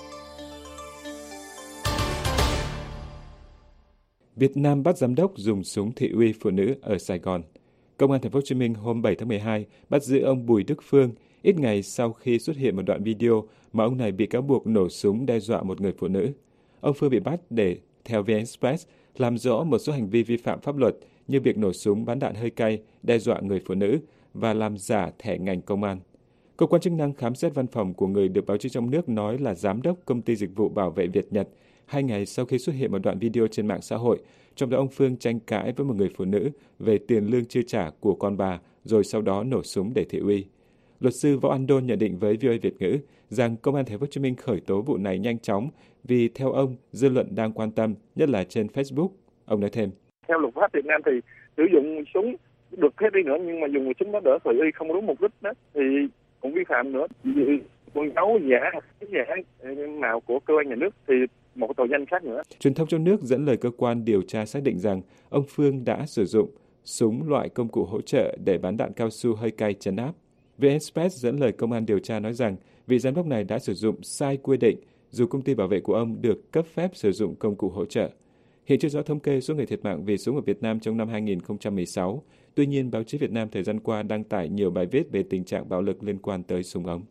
Việt Nam bắt giám đốc dùng súng thị uy phụ nữ ở Sài Gòn. Công an Thành phố Hồ Chí Minh hôm 7 tháng 12 bắt giữ ông Bùi Đức Phương ít ngày sau khi xuất hiện một đoạn video mà ông này bị cáo buộc nổ súng đe dọa một người phụ nữ. Ông Phương bị bắt để, theo VN Express, làm rõ một số hành vi vi phạm pháp luật như việc nổ súng bắn đạn hơi cay, đe dọa người phụ nữ và làm giả thẻ ngành công an. Cơ quan chức năng khám xét văn phòng của người được báo chí trong nước nói là giám đốc công ty dịch vụ bảo vệ Việt Nhật 2 ngày sau khi xuất hiện một đoạn video trên mạng xã hội, trong đó ông Phương tranh cãi với một người phụ nữ về tiền lương chưa trả của con bà, rồi sau đó nổ súng để thị uy. Luật sư Võ An Đôn nhận định với VOA Việt ngữ rằng Công an Thành phố Hồ Chí Minh khởi tố vụ này nhanh chóng vì theo ông dư luận đang quan tâm, nhất là trên Facebook. Ông nói thêm: Theo luật pháp Việt Nam thì sử dụng súng được phép đi nữa, nhưng mà dùng súng đó đỡ thị uy không đúng mục đích đó thì cũng vi phạm nữa. Con dấu giả mạo của cơ quan nhà nước thì một tội danh khác nữa. Truyền thông trong nước dẫn lời cơ quan điều tra xác định rằng ông Phương đã sử dụng súng loại công cụ hỗ trợ để bắn đạn cao su hơi cay trấn áp. VN Express dẫn lời công an điều tra nói rằng vị giám đốc này đã sử dụng sai quy định dù công ty bảo vệ của ông được cấp phép sử dụng công cụ hỗ trợ. Hiện chưa rõ thống kê số người thiệt mạng vì súng ở Việt Nam trong năm 2016. Tuy nhiên, báo chí Việt Nam thời gian qua đăng tải nhiều bài viết về tình trạng bạo lực liên quan tới súng ống.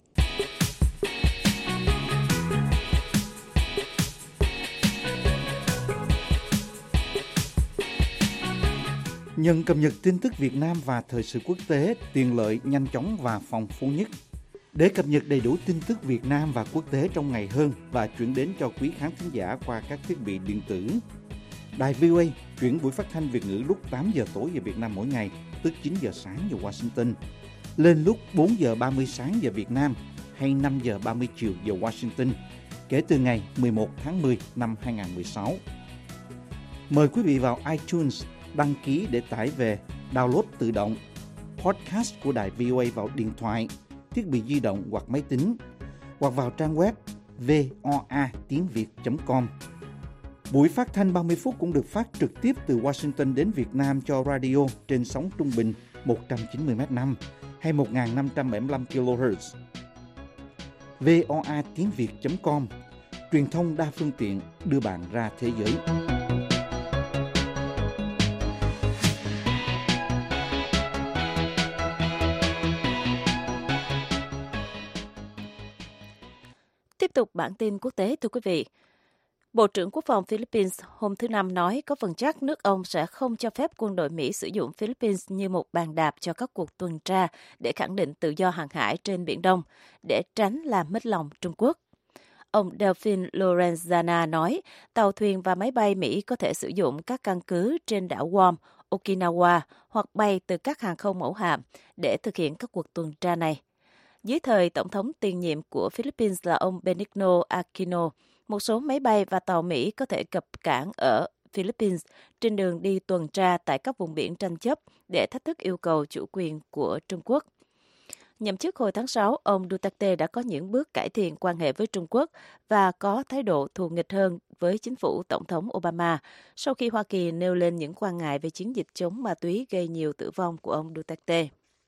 Nhận cập nhật tin tức Việt Nam và thời sự quốc tế, tiện lợi, nhanh chóng và phong phú nhất. Để cập nhật đầy đủ tin tức Việt Nam và quốc tế trong ngày hơn và chuyển đến cho quý khán thính giả qua các thiết bị điện tử, Đài VOA chuyển buổi phát thanh Việt ngữ lúc 8 giờ tối giờ Việt Nam mỗi ngày, tức 9 giờ sáng giờ Washington, lên lúc 4 giờ 30 sáng giờ Việt Nam hay 5 giờ 30 chiều giờ Washington, kể từ ngày 11 tháng 10 năm 2016. Mời quý vị vào iTunes đăng ký để tải về, download tự động podcast của Đài VOA vào điện thoại, thiết bị di động hoặc máy tính, hoặc vào trang web voatiếngviet.com. Buổi phát thanh 30 phút cũng được phát trực tiếp từ Washington đến Việt Nam cho radio trên sóng trung bình 190 MHz hay 1575 kHz. voatiếngviet.com, truyền thông đa phương tiện đưa bạn ra thế giới. Tiếp tục bản tin quốc tế, thưa quý vị. Bộ trưởng Quốc phòng Philippines hôm thứ Năm nói có phần chắc nước ông sẽ không cho phép quân đội Mỹ sử dụng Philippines như một bàn đạp cho các cuộc tuần tra để khẳng định tự do hàng hải trên Biển Đông, để tránh làm mất lòng Trung Quốc. Ông Delfin Lorenzana nói tàu thuyền và máy bay Mỹ có thể sử dụng các căn cứ trên đảo Guam, Okinawa hoặc bay từ các hàng không mẫu hạm để thực hiện các cuộc tuần tra này. Dưới thời Tổng thống tiền nhiệm của Philippines là ông Benigno Aquino, một số máy bay và tàu Mỹ có thể cập cảng ở Philippines trên đường đi tuần tra tại các vùng biển tranh chấp để thách thức yêu cầu chủ quyền của Trung Quốc. Nhậm chức hồi tháng 6, ông Duterte đã có những bước cải thiện quan hệ với Trung Quốc và có thái độ thù nghịch hơn với chính phủ Tổng thống Obama sau khi Hoa Kỳ nêu lên những quan ngại về chiến dịch chống ma túy gây nhiều tử vong của ông Duterte.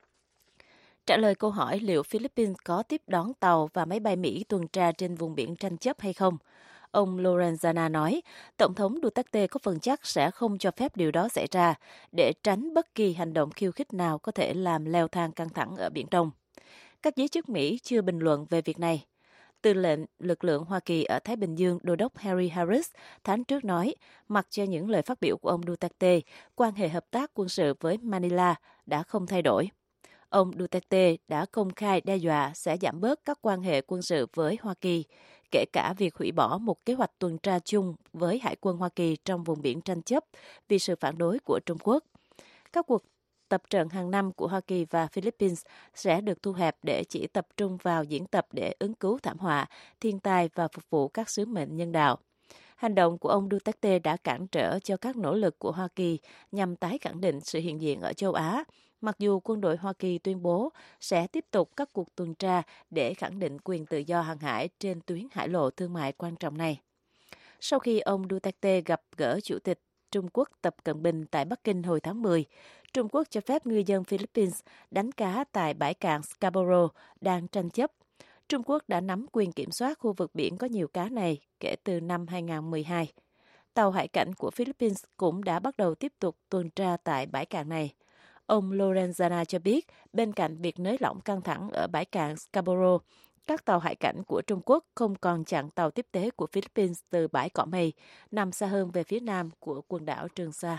Trả lời câu hỏi liệu Philippines có tiếp đón tàu và máy bay Mỹ tuần tra trên vùng biển tranh chấp hay không, ông Lorenzana nói Tổng thống Duterte có phần chắc sẽ không cho phép điều đó xảy ra để tránh bất kỳ hành động khiêu khích nào có thể làm leo thang căng thẳng ở Biển Đông. Các giới chức Mỹ chưa bình luận về việc này. Tư lệnh lực lượng Hoa Kỳ ở Thái Bình Dương, Đô đốc Harry Harris, tháng trước nói, mặc cho những lời phát biểu của ông Duterte, quan hệ hợp tác quân sự với Manila đã không thay đổi. Ông Duterte đã công khai đe dọa sẽ giảm bớt các quan hệ quân sự với Hoa Kỳ, kể cả việc hủy bỏ một kế hoạch tuần tra chung với Hải quân Hoa Kỳ trong vùng biển tranh chấp vì sự phản đối của Trung Quốc. Các cuộc tập trận hàng năm của Hoa Kỳ và Philippines sẽ được thu hẹp để chỉ tập trung vào diễn tập để ứng cứu thảm họa, thiên tai và phục vụ các sứ mệnh nhân đạo. Hành động của ông Duterte đã cản trở cho các nỗ lực của Hoa Kỳ nhằm tái khẳng định sự hiện diện ở châu Á, mặc dù quân đội Hoa Kỳ tuyên bố sẽ tiếp tục các cuộc tuần tra để khẳng định quyền tự do hàng hải trên tuyến hải lộ thương mại quan trọng này. Sau khi ông Duterte gặp gỡ Chủ tịch Trung Quốc Tập Cận Bình tại Bắc Kinh hồi tháng 10, Trung Quốc cho phép ngư dân Philippines đánh cá tại bãi cạn Scarborough đang tranh chấp. Trung Quốc đã nắm quyền kiểm soát khu vực biển có nhiều cá này kể từ năm 2012. Tàu hải cảnh của Philippines cũng đã bắt đầu tiếp tục tuần tra tại bãi cạn này. Ông Lorenzana cho biết, bên cạnh việc nới lỏng căng thẳng ở bãi cạn Scarborough, các tàu hải cảnh của Trung Quốc không còn chặn tàu tiếp tế của Philippines từ bãi Cỏ Mây, nằm xa hơn về phía nam của quần đảo Trường Sa.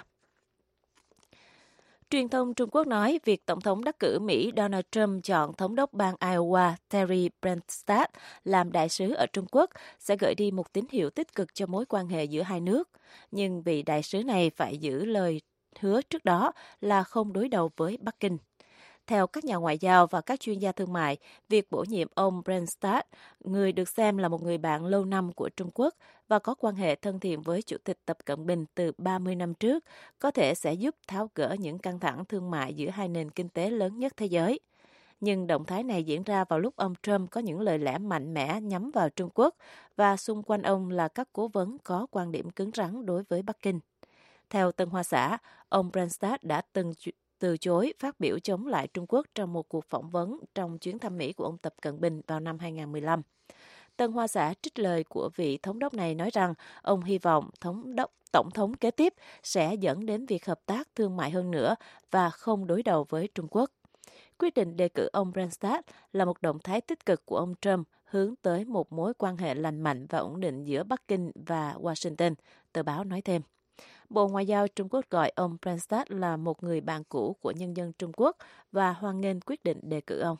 Truyền thông Trung Quốc nói việc Tổng thống đắc cử Mỹ Donald Trump chọn Thống đốc bang Iowa Terry Branstad làm đại sứ ở Trung Quốc sẽ gửi đi một tín hiệu tích cực cho mối quan hệ giữa hai nước. Nhưng vị đại sứ này phải giữ lời hứa trước đó là không đối đầu với Bắc Kinh. Theo các nhà ngoại giao và các chuyên gia thương mại, việc bổ nhiệm ông Branstad, người được xem là một người bạn lâu năm của Trung Quốc và có quan hệ thân thiện với Chủ tịch Tập Cận Bình từ 30 năm trước, có thể sẽ giúp tháo gỡ những căng thẳng thương mại giữa hai nền kinh tế lớn nhất thế giới. Nhưng động thái này diễn ra vào lúc ông Trump có những lời lẽ mạnh mẽ nhắm vào Trung Quốc và xung quanh ông là các cố vấn có quan điểm cứng rắn đối với Bắc Kinh. Theo Tân Hoa Xã, ông Branstad đã từng từ chối phát biểu chống lại Trung Quốc trong một cuộc phỏng vấn trong chuyến thăm Mỹ của ông Tập Cận Bình vào năm 2015. Tân Hoa Xã trích lời của vị thống đốc này nói rằng ông hy vọng tổng thống kế tiếp sẽ dẫn đến việc hợp tác thương mại hơn nữa và không đối đầu với Trung Quốc. Quyết định đề cử ông Branstad là một động thái tích cực của ông Trump hướng tới một mối quan hệ lành mạnh và ổn định giữa Bắc Kinh và Washington, tờ báo nói thêm. Bộ Ngoại giao Trung Quốc gọi ông Branstad là một người bạn cũ của nhân dân Trung Quốc và hoan nghênh quyết định đề cử ông.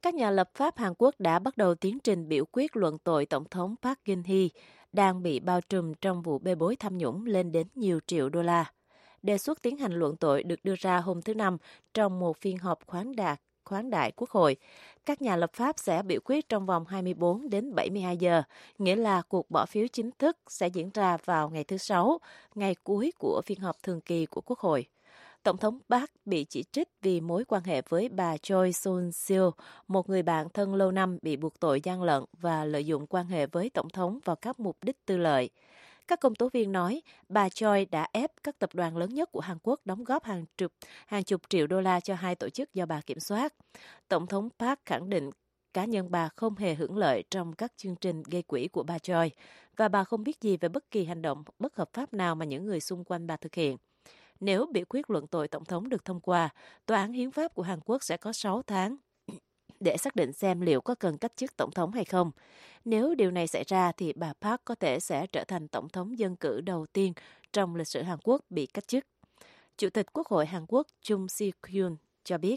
Các nhà lập pháp Hàn Quốc đã bắt đầu tiến trình biểu quyết luận tội Tổng thống Park Geun-hye đang bị bao trùm trong vụ bê bối tham nhũng lên đến nhiều triệu đô la. Đề xuất tiến hành luận tội được đưa ra hôm thứ Năm trong một phiên họp khoáng đại Quốc hội. Các nhà lập pháp sẽ biểu quyết trong vòng 24 đến 72 giờ, nghĩa là cuộc bỏ phiếu chính thức sẽ diễn ra vào ngày thứ Sáu, ngày cuối của phiên họp thường kỳ của Quốc hội. Tổng thống Park bị chỉ trích vì mối quan hệ với bà Choi Soon-sil, một người bạn thân lâu năm bị buộc tội gian lận và lợi dụng quan hệ với Tổng thống vào các mục đích tư lợi. Các công tố viên nói bà Choi đã ép các tập đoàn lớn nhất của Hàn Quốc đóng góp hàng chục triệu đô la cho hai tổ chức do bà kiểm soát. Tổng thống Park khẳng định cá nhân bà không hề hưởng lợi trong các chương trình gây quỹ của bà Choi và bà không biết gì về bất kỳ hành động bất hợp pháp nào mà những người xung quanh bà thực hiện. Nếu biểu quyết luận tội Tổng thống được thông qua, Tòa án Hiến pháp của Hàn Quốc sẽ có 6 tháng để xác định xem liệu có cần cách chức Tổng thống hay không. Nếu điều này xảy ra thì bà Park có thể sẽ trở thành Tổng thống dân cử đầu tiên trong lịch sử Hàn Quốc bị cách chức. Chủ tịch Quốc hội Hàn Quốc Chung Si-kyun cho biết.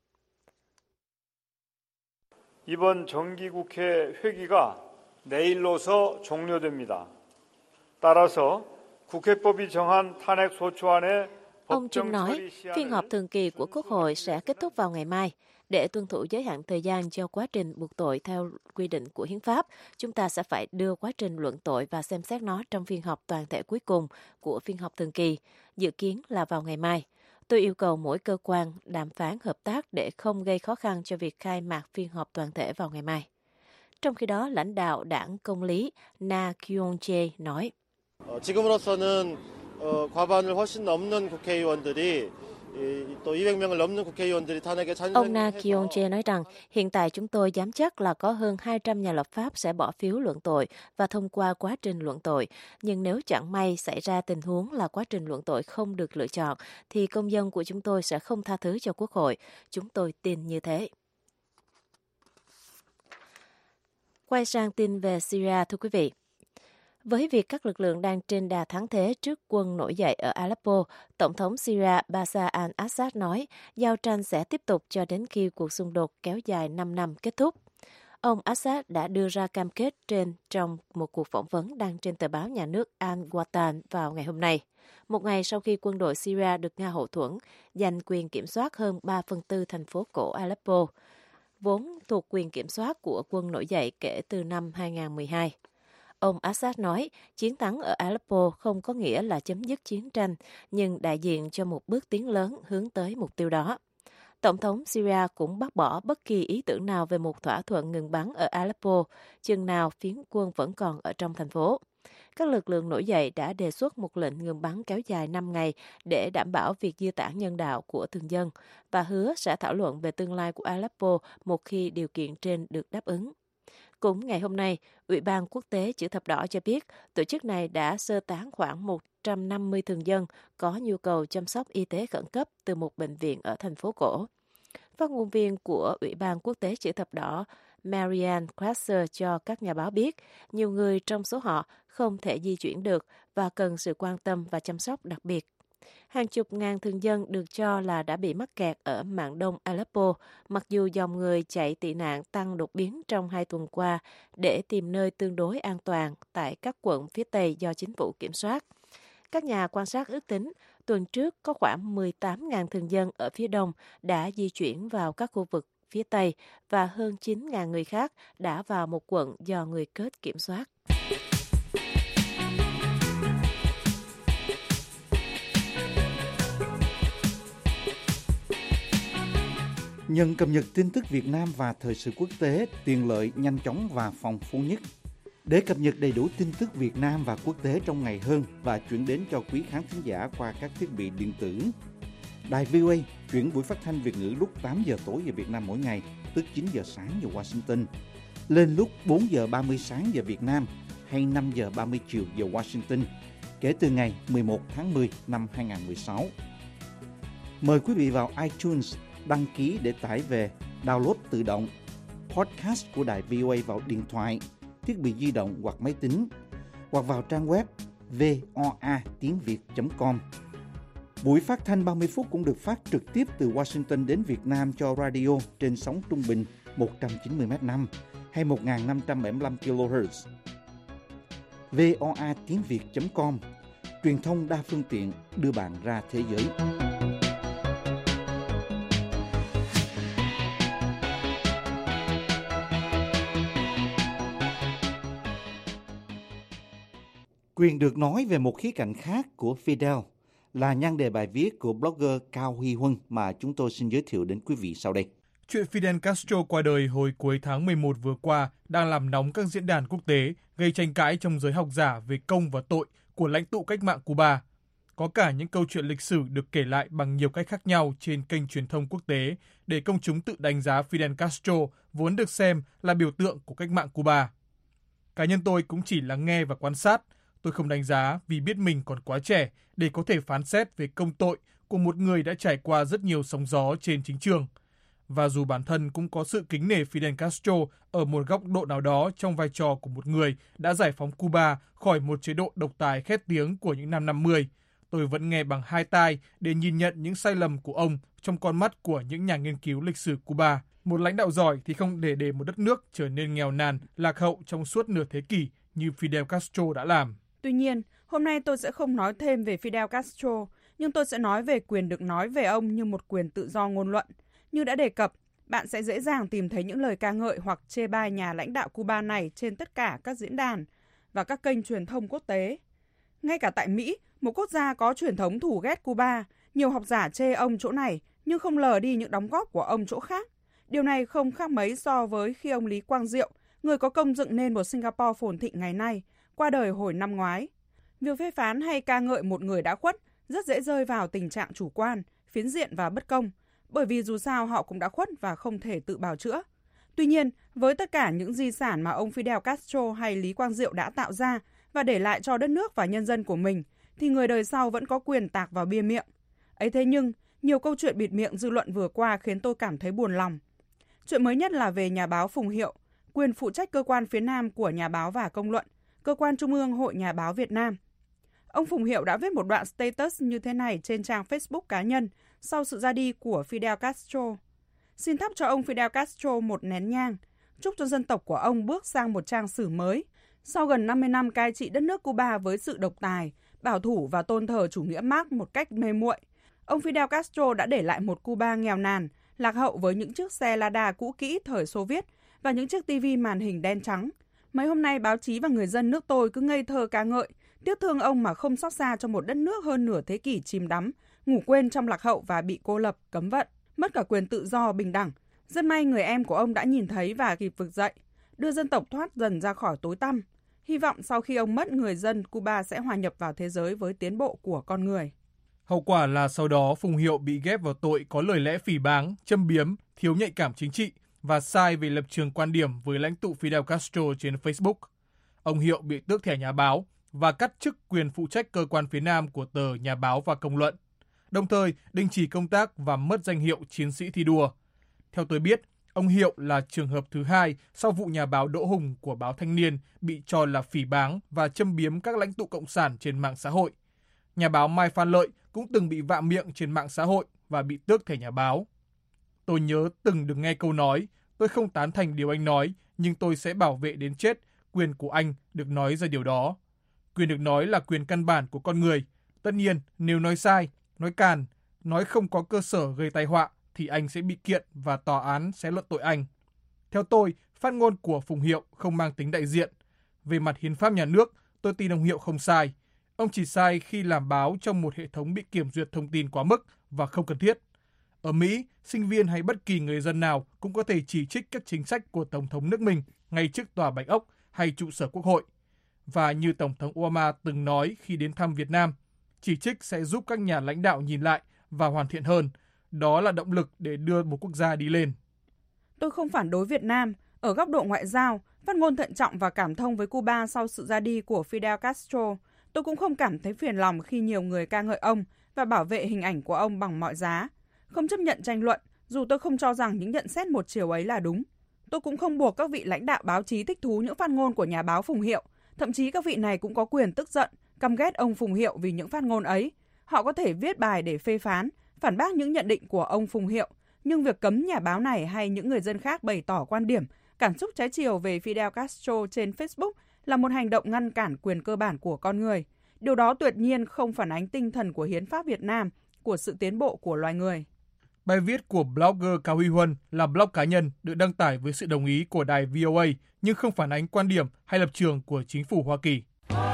이번 정기국회 회기가 내일로서 종료됩니다. 따라서 국회법이 정한 탄핵 소추안의 Ông Chung nói, phiên họp thường kỳ của Quốc hội sẽ kết thúc vào ngày mai. Để tuân thủ giới hạn thời gian cho quá trình buộc tội theo quy định của Hiến pháp, chúng ta sẽ phải đưa quá trình luận tội và xem xét nó trong phiên họp toàn thể cuối cùng của phiên họp thường kỳ, dự kiến là vào ngày mai. Tôi yêu cầu mỗi cơ quan đàm phán hợp tác để không gây khó khăn cho việc khai mạc phiên họp toàn thể vào ngày mai. Trong khi đó, lãnh đạo đảng Công lý Na Kyung-jae nói, 지금으로서는 과반을 훨씬 넘는 국회의원들이 또 200명을 넘는 국회의원들이 탄핵에 Ông Na Kyung-jae nói rằng hiện tại chúng tôi dám chắc là có hơn 200 nhà lập pháp sẽ bỏ phiếu luận tội và thông qua quá trình luận tội. Nhưng nếu chẳng may xảy ra tình huống là quá trình luận tội không được lựa chọn, thì công dân của chúng tôi sẽ không tha thứ cho Quốc hội. Chúng tôi tin như thế. Quay sang tin về Syria, thưa quý vị. Với việc các lực lượng đang trên đà thắng thế trước quân nổi dậy ở Aleppo, Tổng thống Syria Bashar al-Assad nói giao tranh sẽ tiếp tục cho đến khi cuộc xung đột kéo dài 5 năm kết thúc. Ông Assad đã đưa ra cam kết trên trong một cuộc phỏng vấn đăng trên tờ báo nhà nước Al-Watan vào ngày hôm nay, một ngày sau khi quân đội Syria được Nga hậu thuẫn giành quyền kiểm soát hơn 3/4 thành phố cổ Aleppo, vốn thuộc quyền kiểm soát của quân nổi dậy kể từ năm 2012. Ông Assad nói, chiến thắng ở Aleppo không có nghĩa là chấm dứt chiến tranh, nhưng đại diện cho một bước tiến lớn hướng tới mục tiêu đó. Tổng thống Syria cũng bác bỏ bất kỳ ý tưởng nào về một thỏa thuận ngừng bắn ở Aleppo, chừng nào phiến quân vẫn còn ở trong thành phố. Các lực lượng nổi dậy đã đề xuất một lệnh ngừng bắn kéo dài 5 ngày để đảm bảo việc di tản nhân đạo của thường dân và hứa sẽ thảo luận về tương lai của Aleppo một khi điều kiện trên được đáp ứng. Cũng ngày hôm nay, Ủy ban Quốc tế Chữ Thập Đỏ cho biết tổ chức này đã sơ tán khoảng 150 thường dân có nhu cầu chăm sóc y tế khẩn cấp từ một bệnh viện ở thành phố cổ. Phát ngôn viên của Ủy ban Quốc tế Chữ Thập Đỏ Marianne Krasser cho các nhà báo biết nhiều người trong số họ không thể di chuyển được và cần sự quan tâm và chăm sóc đặc biệt. Hàng chục ngàn thường dân được cho là đã bị mắc kẹt ở mạn đông Aleppo, mặc dù dòng người chạy tị nạn tăng đột biến trong 2 tuần qua để tìm nơi tương đối an toàn tại các quận phía Tây do chính phủ kiểm soát. Các nhà quan sát ước tính, tuần trước có khoảng 18.000 thường dân ở phía Đông đã di chuyển vào các khu vực phía Tây và hơn 9.000 người khác đã vào một quận do người Kurd kiểm soát. Nhận cập nhật tin tức Việt Nam và thời sự quốc tế, tiện lợi, nhanh chóng và phong phú nhất. Để cập nhật đầy đủ tin tức Việt Nam và quốc tế trong ngày hơn và chuyển đến cho quý khán thính giả qua các thiết bị điện tử, Đài VOA chuyển buổi phát thanh Việt ngữ lúc 8 giờ tối giờ Việt Nam mỗi ngày, tức 9 giờ sáng giờ Washington, lên lúc 4 giờ 30 sáng giờ Việt Nam hay 5 giờ 30 chiều giờ Washington, kể từ ngày 11 tháng 10 năm 2016. Mời quý vị vào iTunes đăng ký để tải về, download tự động podcast của Đài VOA vào điện thoại, thiết bị di động hoặc máy tính, hoặc vào trang web voatiengviet.com. Buổi phát thanh 30 phút cũng được phát trực tiếp từ Washington đến Việt Nam cho radio trên sóng trung bình 190m5 hay 1575 kHz. VOA tiếng Việt.com, truyền thông đa phương tiện đưa bạn ra thế giới. Quyền được nói về một khía cạnh khác của Fidel là nhan đề bài viết của blogger Cao Huy Huân mà chúng tôi xin giới thiệu đến quý vị sau đây. Chuyện Fidel Castro qua đời hồi cuối tháng 11 vừa qua đang làm nóng các diễn đàn quốc tế, gây tranh cãi trong giới học giả về công và tội của lãnh tụ cách mạng Cuba. Có cả những câu chuyện lịch sử được kể lại bằng nhiều cách khác nhau trên kênh truyền thông quốc tế để công chúng tự đánh giá Fidel Castro vốn được xem là biểu tượng của cách mạng Cuba. Cá nhân tôi cũng chỉ lắng nghe và quan sát. Tôi không đánh giá vì biết mình còn quá trẻ để có thể phán xét về công tội của một người đã trải qua rất nhiều sóng gió trên chính trường. Và dù bản thân cũng có sự kính nể Fidel Castro ở một góc độ nào đó trong vai trò của một người đã giải phóng Cuba khỏi một chế độ độc tài khét tiếng của những năm 50, tôi vẫn nghe bằng hai tai để nhìn nhận những sai lầm của ông trong con mắt của những nhà nghiên cứu lịch sử Cuba. Một lãnh đạo giỏi thì không để một đất nước trở nên nghèo nàn, lạc hậu trong suốt nửa thế kỷ như Fidel Castro đã làm. Tuy nhiên, hôm nay tôi sẽ không nói thêm về Fidel Castro, nhưng tôi sẽ nói về quyền được nói về ông như một quyền tự do ngôn luận. Như đã đề cập, bạn sẽ dễ dàng tìm thấy những lời ca ngợi hoặc chê bai nhà lãnh đạo Cuba này trên tất cả các diễn đàn và các kênh truyền thông quốc tế. Ngay cả tại Mỹ, một quốc gia có truyền thống thù ghét Cuba, nhiều học giả chê ông chỗ này nhưng không lờ đi những đóng góp của ông chỗ khác. Điều này không khác mấy so với khi ông Lý Quang Diệu, người có công dựng nên một Singapore phồn thịnh ngày nay, qua đời hồi năm ngoái. Việc phê phán hay ca ngợi một người đã khuất rất dễ rơi vào tình trạng chủ quan, phiến diện và bất công, bởi vì dù sao họ cũng đã khuất và không thể tự bào chữa. Tuy nhiên, với tất cả những di sản mà ông Fidel Castro hay Lý Quang Diệu đã tạo ra và để lại cho đất nước và nhân dân của mình, thì người đời sau vẫn có quyền tạc vào bia miệng. Ấy thế nhưng, nhiều câu chuyện bịt miệng dư luận vừa qua khiến tôi cảm thấy buồn lòng. Chuyện mới nhất là về nhà báo Phùng Hiệu, quyền phụ trách cơ quan phía Nam của Nhà báo và Công luận, cơ quan Trung ương Hội Nhà báo Việt Nam. Ông Phùng Hiệu đã viết một đoạn status như thế này trên trang Facebook cá nhân sau sự ra đi của Fidel Castro. Xin thắp cho ông Fidel Castro một nén nhang, chúc cho dân tộc của ông bước sang một trang sử mới. Sau gần 50 năm cai trị đất nước Cuba với sự độc tài, bảo thủ và tôn thờ chủ nghĩa Mác một cách mê muội, ông Fidel Castro đã để lại một Cuba nghèo nàn, lạc hậu với những chiếc xe Lada cũ kỹ thời Xô Viết và những chiếc TV màn hình đen trắng. Mấy hôm nay báo chí và người dân nước tôi cứ ngây thơ ca ngợi, tiếc thương ông mà không xót xa cho một đất nước hơn nửa thế kỷ chìm đắm, ngủ quên trong lạc hậu và bị cô lập, cấm vận, mất cả quyền tự do, bình đẳng. Rất may người em của ông đã nhìn thấy và kịp vực dậy, đưa dân tộc thoát dần ra khỏi tối tăm. Hy vọng sau khi ông mất, người dân Cuba sẽ hòa nhập vào thế giới với tiến bộ của con người. Hậu quả là sau đó Phùng Hiệu bị ghép vào tội có lời lẽ phỉ báng, châm biếm, thiếu nhạy cảm chính trị và sai về lập trường quan điểm với lãnh tụ Fidel Castro trên Facebook. Ông Hiệu bị tước thẻ nhà báo và cắt chức quyền phụ trách cơ quan phía Nam của tờ Nhà báo và Công luận, đồng thời đình chỉ công tác và mất danh hiệu chiến sĩ thi đua. Theo tôi biết, ông Hiệu là trường hợp thứ hai sau vụ nhà báo Đỗ Hùng của báo Thanh niên bị cho là phỉ báng và châm biếm các lãnh tụ cộng sản trên mạng xã hội. Nhà báo Mai Phan Lợi cũng từng bị vạ miệng trên mạng xã hội và bị tước thẻ nhà báo. Tôi nhớ từng được nghe câu nói, tôi không tán thành điều anh nói, nhưng tôi sẽ bảo vệ đến chết quyền của anh được nói ra điều đó. Quyền được nói là quyền căn bản của con người. Tất nhiên, nếu nói sai, nói càn, nói không có cơ sở gây tai họa, thì anh sẽ bị kiện và tòa án sẽ luận tội anh. Theo tôi, phát ngôn của Phùng Hiệu không mang tính đại diện. Về mặt hiến pháp nhà nước, tôi tin ông Hiệu không sai. Ông chỉ sai khi làm báo trong một hệ thống bị kiểm duyệt thông tin quá mức và không cần thiết. Ở Mỹ, sinh viên hay bất kỳ người dân nào cũng có thể chỉ trích các chính sách của Tổng thống nước mình ngay trước Tòa Bạch Ốc hay trụ sở Quốc hội. Và như Tổng thống Obama từng nói khi đến thăm Việt Nam, chỉ trích sẽ giúp các nhà lãnh đạo nhìn lại và hoàn thiện hơn. Đó là động lực để đưa một quốc gia đi lên. Tôi không phản đối Việt Nam. Ở góc độ ngoại giao, phát ngôn thận trọng và cảm thông với Cuba sau sự ra đi của Fidel Castro, tôi cũng không cảm thấy phiền lòng khi nhiều người ca ngợi ông và bảo vệ hình ảnh của ông bằng mọi giá. Không chấp nhận tranh luận, dù tôi không cho rằng những nhận xét một chiều ấy là đúng. Tôi cũng không buộc các vị lãnh đạo báo chí thích thú những phát ngôn của nhà báo Phùng Hiệu. Thậm chí các vị này cũng có quyền tức giận, căm ghét ông Phùng Hiệu vì những phát ngôn ấy. Họ có thể viết bài để phê phán, phản bác những nhận định của ông Phùng Hiệu, Nhưng việc cấm nhà báo này hay những người dân khác bày tỏ quan điểm, cảm xúc trái chiều về Fidel Castro trên Facebook là một hành động ngăn cản quyền cơ bản của con người. Điều đó tuyệt nhiên không phản ánh tinh thần của Hiến pháp Việt Nam, của sự tiến bộ của loài người. Bài viết của blogger Cao Huy Huân là blog cá nhân được đăng tải với sự đồng ý của đài VOA nhưng không phản ánh quan điểm hay lập trường của chính phủ Hoa Kỳ.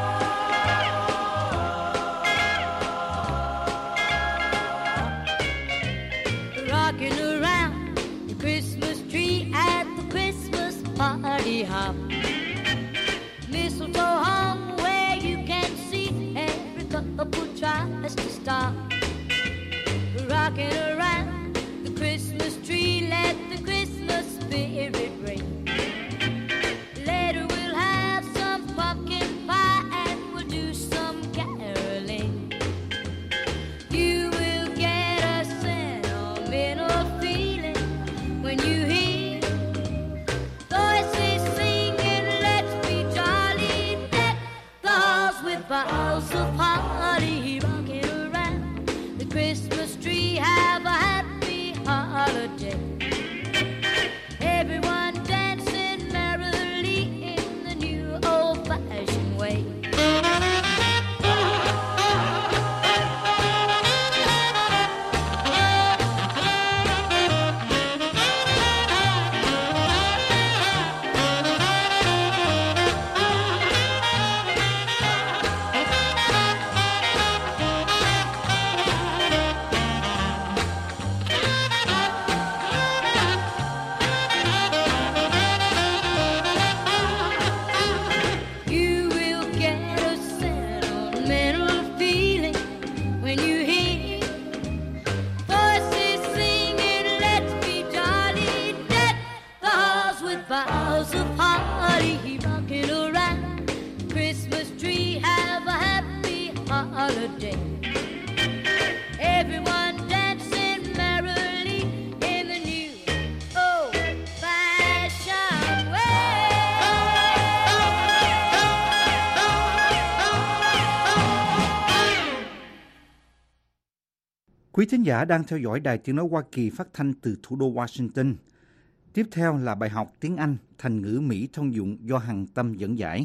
Rocking around the Christmas tree at the Christmas party hop. Mistletoe hung where you can see every couple tries to stop. Rocking around the Christmas tree, let the Christmas spirit ring. Later we'll have some pumpkin pie and we'll do some caroling. You will get a sentimental feeling when you hear voices singing, let's be jolly, deck the halls with boughs of holly. Rocking around the Christmas tree, have a happy holiday. Everyone dancing merrily in the new old-fashioned way. You will get a sentimental feeling when you hear voices singing, let's be jolly, deck the halls with boughs of holly. Rocking around the Christmas tree, have a happy holiday. Everyone dancing merrily in the new old-fashioned way. Quý thính giả đang theo dõi Đài Tiếng nói Hoa Kỳ phát thanh từ thủ đô Washington. Tiếp theo là bài học tiếng Anh thành ngữ Mỹ thông dụng do Hằng Tâm dẫn giải.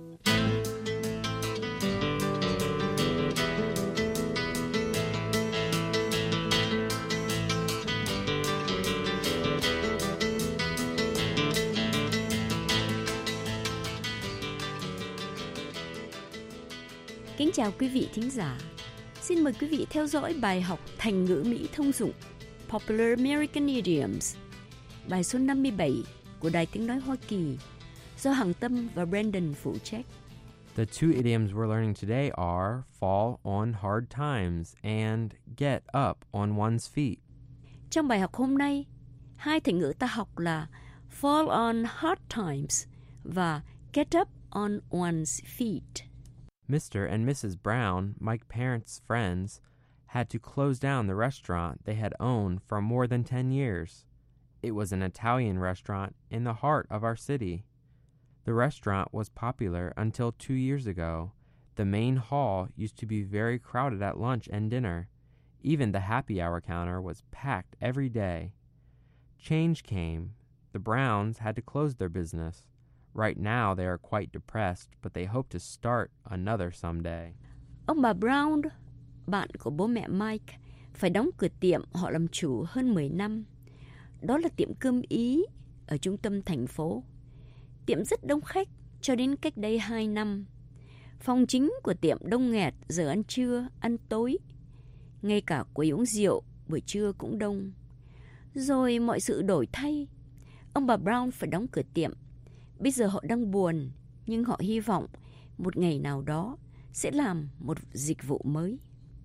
Kính chào quý vị thính giả. Xin mời quý vị theo dõi bài học thành ngữ Mỹ thông dụng Popular American Idioms, bài số 57 của Đài Tiếng nói Hoa Kỳ do Hằng Tâm và Brandon phụ trách. The two idioms we're learning today are fall on hard times and get up on one's feet. Trong bài học hôm nay, hai thành ngữ ta học là fall on hard times và get up on one's feet. Mr. and Mrs. Brown, Mike's parents' friends, had to close down the restaurant they had owned for more than 10 years. It was an Italian restaurant in the heart of our city. The restaurant was popular until 2 years ago. The main hall used to be very crowded at lunch and dinner. Even the happy hour counter was packed every day. Change came. The Browns had to close their business. Right now they are quite depressed, but they hope to start another someday. Ông bà Brown, bạn của bố mẹ Mike, phải đóng cửa tiệm họ làm chủ hơn 10 năm. Đó là tiệm cơm Ý ở trung tâm thành phố. Tiệm rất đông khách cho đến cách đây 2 năm. Phòng chính của tiệm đông nghẹt giờ ăn trưa, ăn tối. Ngay cả quầy uống rượu buổi trưa cũng đông. Rồi mọi sự đổi thay. Ông bà Brown phải đóng cửa tiệm. Bây giờ họ đang buồn, nhưng họ hy vọng một ngày nào đó sẽ làm một dịch vụ mới.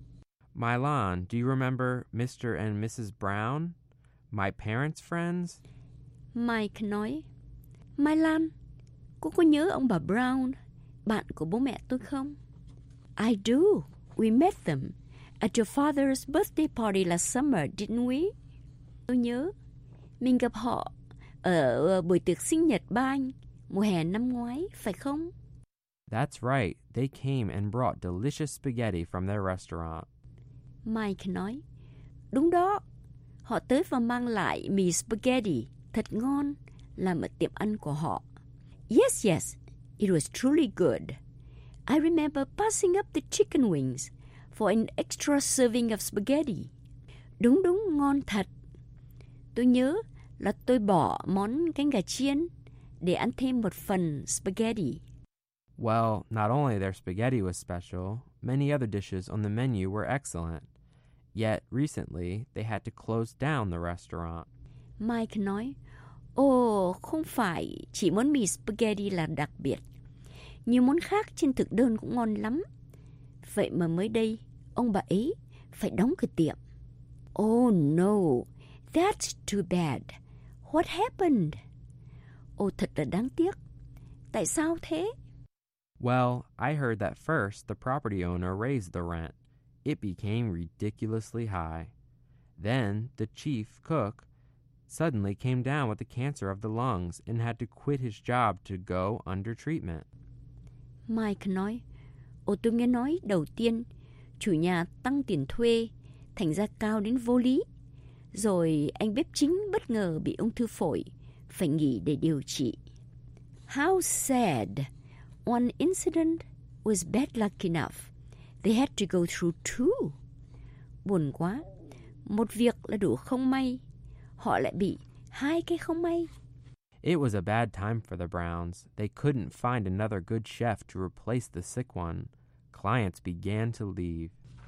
Milan, do you remember Mr. and Mrs. Brown, my parents' friends? Mike nói, Milan, cô có nhớ ông bà Brown, bạn của bố mẹ tôi không? I do. We met them at your father's birthday party last summer, didn't we? Tôi nhớ, mình gặp họ ở buổi tiệc sinh nhật ba anh mùa hè năm ngoái, phải không? That's right. They came and brought delicious spaghetti from their restaurant. Mike nói, đúng đó. Họ tới và mang lại mì spaghetti thật ngon, làm ở tiệm ăn của họ. Yes, it was truly good. I remember passing up the chicken wings for an extra serving of spaghetti. Đúng, ngon thật. Tôi nhớ là tôi bỏ món cánh gà chiên để ăn thêm một phần spaghetti. Well, not only their spaghetti was special, many other dishes on the menu were excellent. Yet, recently, they had to close down the restaurant. Mike nói, không phải chỉ món mì spaghetti là đặc biệt. Nhiều món khác trên thực đơn cũng ngon lắm. Vậy mà mới đây, ông bà ấy phải đóng cửa tiệm. Oh no, that's too bad. What happened? Thật là đáng tiếc. Tại sao thế? Well, I heard that first the property owner raised the rent. It became ridiculously high. Then the chief cook suddenly came down with the cancer of the lungs and had to quit his job to go under treatment. Mike nói, tôi nghe nói đầu tiên chủ nhà tăng tiền thuê, thành ra cao đến vô lý. Rồi anh bếp chính bất ngờ bị ung thư phổi, phải nghỉ để điều trị. How sad. One incident was bad luck enough. They had to go through two. Buồn quá. Một việc là đủ không may. Họ lại bị hai cái không may. It was a bad time for the Browns. They couldn't find another good chef to replace the sick one. Clients began to leave.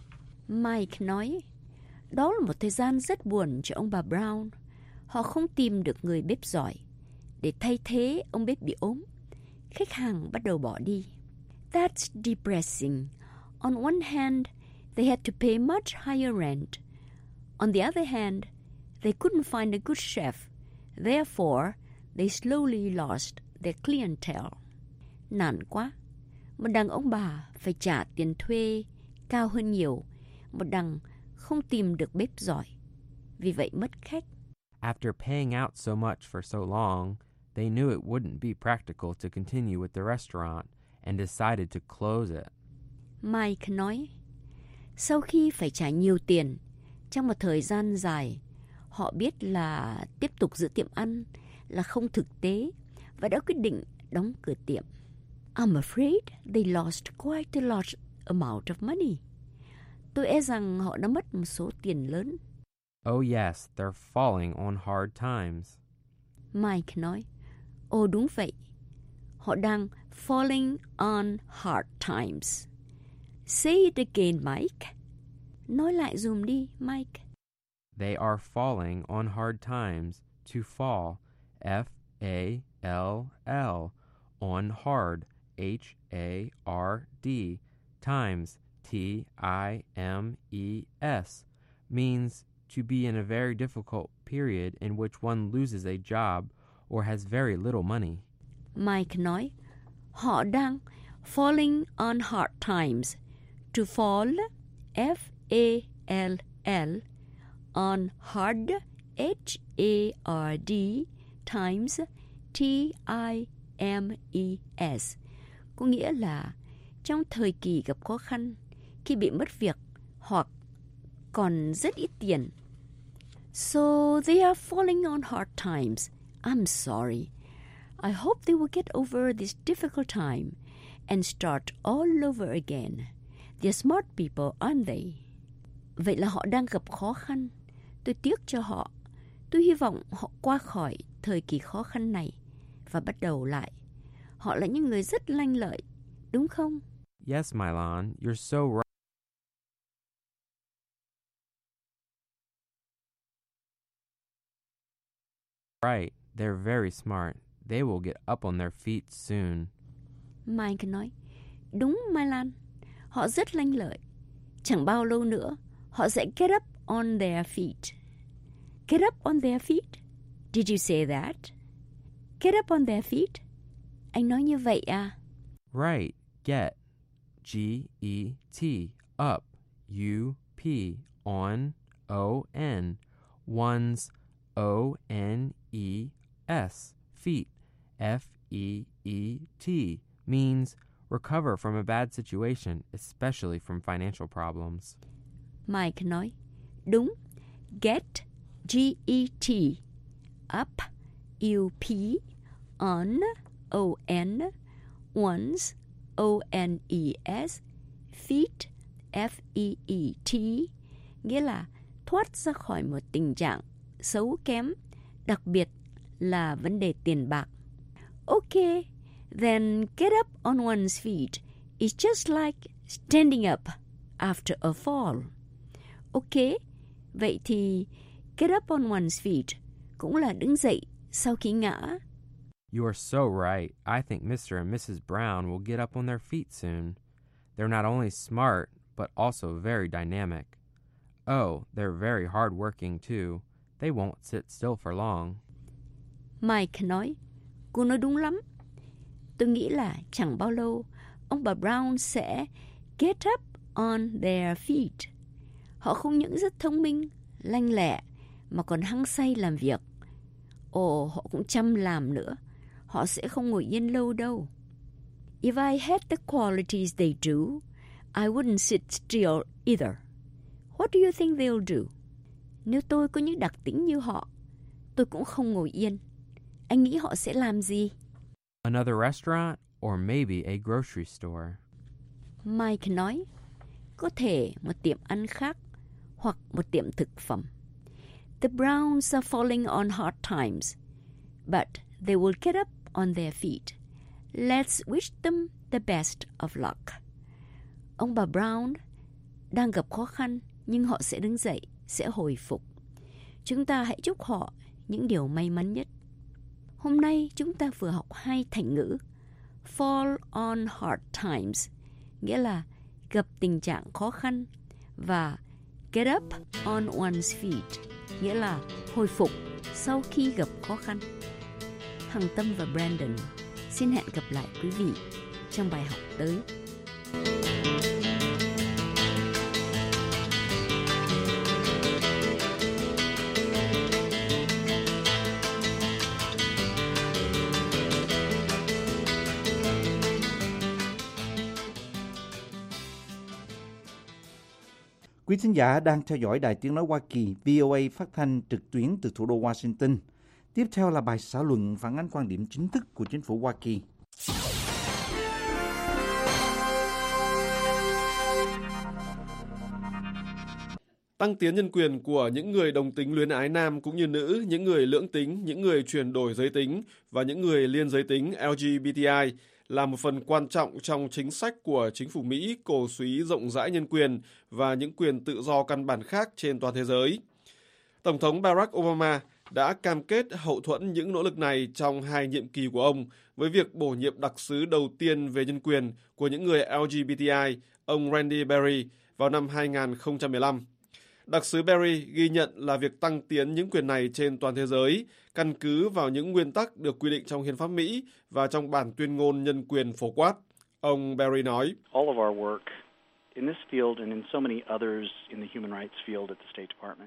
Mike nói, đó là một thời gian rất buồn cho ông bà Brown. Họ không tìm được người bếp giỏi để thay thế ông bếp bị ốm. Khách hàng bắt đầu bỏ đi. That's depressing. On one hand, they had to pay much higher rent. On the other hand, they couldn't find a good chef. Therefore, they slowly lost their clientele. Nản quá. Một đằng ông bà phải trả tiền thuê cao hơn nhiều. Một đằng không tìm được bếp giỏi. Vì vậy mất khách. After paying out so much for so long, they knew it wouldn't be practical to continue with the restaurant and decided to close it. Mike nói, sau khi phải trả nhiều tiền trong một thời gian dài, họ biết là tiếp tục giữ tiệm ăn là không thực tế và đã quyết định đóng cửa tiệm. I'm afraid they lost quite a large amount of money. Tôi e rằng họ đã mất một số tiền lớn. Oh yes, they're falling on hard times. Mike nói, đúng vậy. Họ đang falling on hard times. Say it again, Mike. Nói lại dùm đi, Mike. They are falling on hard times. To fall, F-A-L-L. On hard, H-A-R-D. Times, T-I-M-E-S. Means to be in a very difficult period in which one loses a job or has very little money. Mike nói, họ đang falling on hard times. To fall, F-A-L-L. On hard, H-A-R-D. Times, T-I-M-E-S. Có nghĩa là trong thời kỳ gặp khó khăn, khi bị mất việc hoặc còn rất ít tiền. So they are falling on hard times. I'm sorry. I hope they will get over this difficult time and start all over again. They're smart people, aren't they? Vậy là họ đang gặp khó khăn. Tôi tiếc cho họ. Tôi hy vọng họ qua khỏi thời kỳ khó khăn này và bắt đầu lại. Họ là những người rất lanh lợi, đúng không? Yes, Milan, you're so right. Right, they're very smart. They will get up on their feet soon. Mike nói, đúng Mai Lan, họ rất lanh lợi. Chẳng bao lâu nữa, họ sẽ get up on their feet. Get up on their feet? Did you say that? Get up on their feet? Anh nói như vậy à? Right, get. G-E-T, up. U-P, on, O-N. One's O-N-E-S, feet. F-E-E-T, means recover from a bad situation, especially from financial problems. Mike nói, đúng, get G-E-T, up, U-P, on, O-N, ones, O-N-E-S, feet, F-E-E-T, nghĩa là thoát ra khỏi một tình trạng xấu kém, đặc biệt là vấn đề tiền bạc. Okay, then get up on one's feet is just like standing up after a fall. Okay, vậy thì get up on one's feet cũng là đứng dậy sau khi ngã. You are so right. I think Mr. and Mrs. Brown will get up on their feet soon. They're not only smart, but also very dynamic. Oh, they're very hard-working too. They won't sit still for long. Mike nói, cô nói đúng lắm. Tôi nghĩ là chẳng bao lâu, ông bà Brown sẽ get up on their feet. Họ không những rất thông minh, lanh lẹ, mà còn hăng say làm việc. Ồ, họ cũng chăm làm nữa. Họ sẽ không ngồi yên lâu đâu. If I had the qualities they do, I wouldn't sit still either. What do you think they'll do? Nếu tôi có những đặc tính như họ, tôi cũng không ngồi yên. Anh nghĩ họ sẽ làm gì? Another restaurant or maybe a grocery store. Mike nói, có thể một tiệm ăn khác hoặc một tiệm thực phẩm. The Browns are falling on hard times, but they will get up on their feet. Let's wish them the best of luck. Ông bà Brown đang gặp khó khăn, nhưng họ sẽ đứng dậy, sẽ hồi phục. Chúng ta hãy chúc họ những điều may mắn nhất. Hôm nay chúng ta vừa học 2 thành ngữ. Fall on hard times, nghĩa là gặp tình trạng khó khăn, và get up on one's feet, nghĩa là hồi phục sau khi gặp khó khăn. Hằng Tâm và Brandon xin hẹn gặp lại quý vị trong bài học tới. Quý thính giả đang theo dõi Đài Tiếng Nói Hoa Kỳ VOA phát thanh trực tuyến từ thủ đô Washington. Tiếp theo là bài xã luận phản ánh quan điểm chính thức của chính phủ Hoa Kỳ. Tăng tiến nhân quyền của những người đồng tính luyến ái nam cũng như nữ, những người lưỡng tính, những người chuyển đổi giới tính và những người liên giới tính LGBTI là một phần quan trọng trong chính sách của chính phủ Mỹ cổ súy rộng rãi nhân quyền và những quyền tự do căn bản khác trên toàn thế giới. Tổng thống Barack Obama đã cam kết hậu thuẫn những nỗ lực này trong 2 nhiệm kỳ của ông với việc bổ nhiệm đặc sứ đầu tiên về nhân quyền của những người LGBTI, ông Randy Berry, vào năm 2015. Đặc sứ Berry ghi nhận là việc tăng tiến những quyền này trên toàn thế giới căn cứ vào những nguyên tắc được quy định trong hiến pháp Mỹ và trong bản tuyên ngôn nhân quyền phổ quát. Ông Berry nói, All of our work in this field and in so many others in the human rights field at the State Department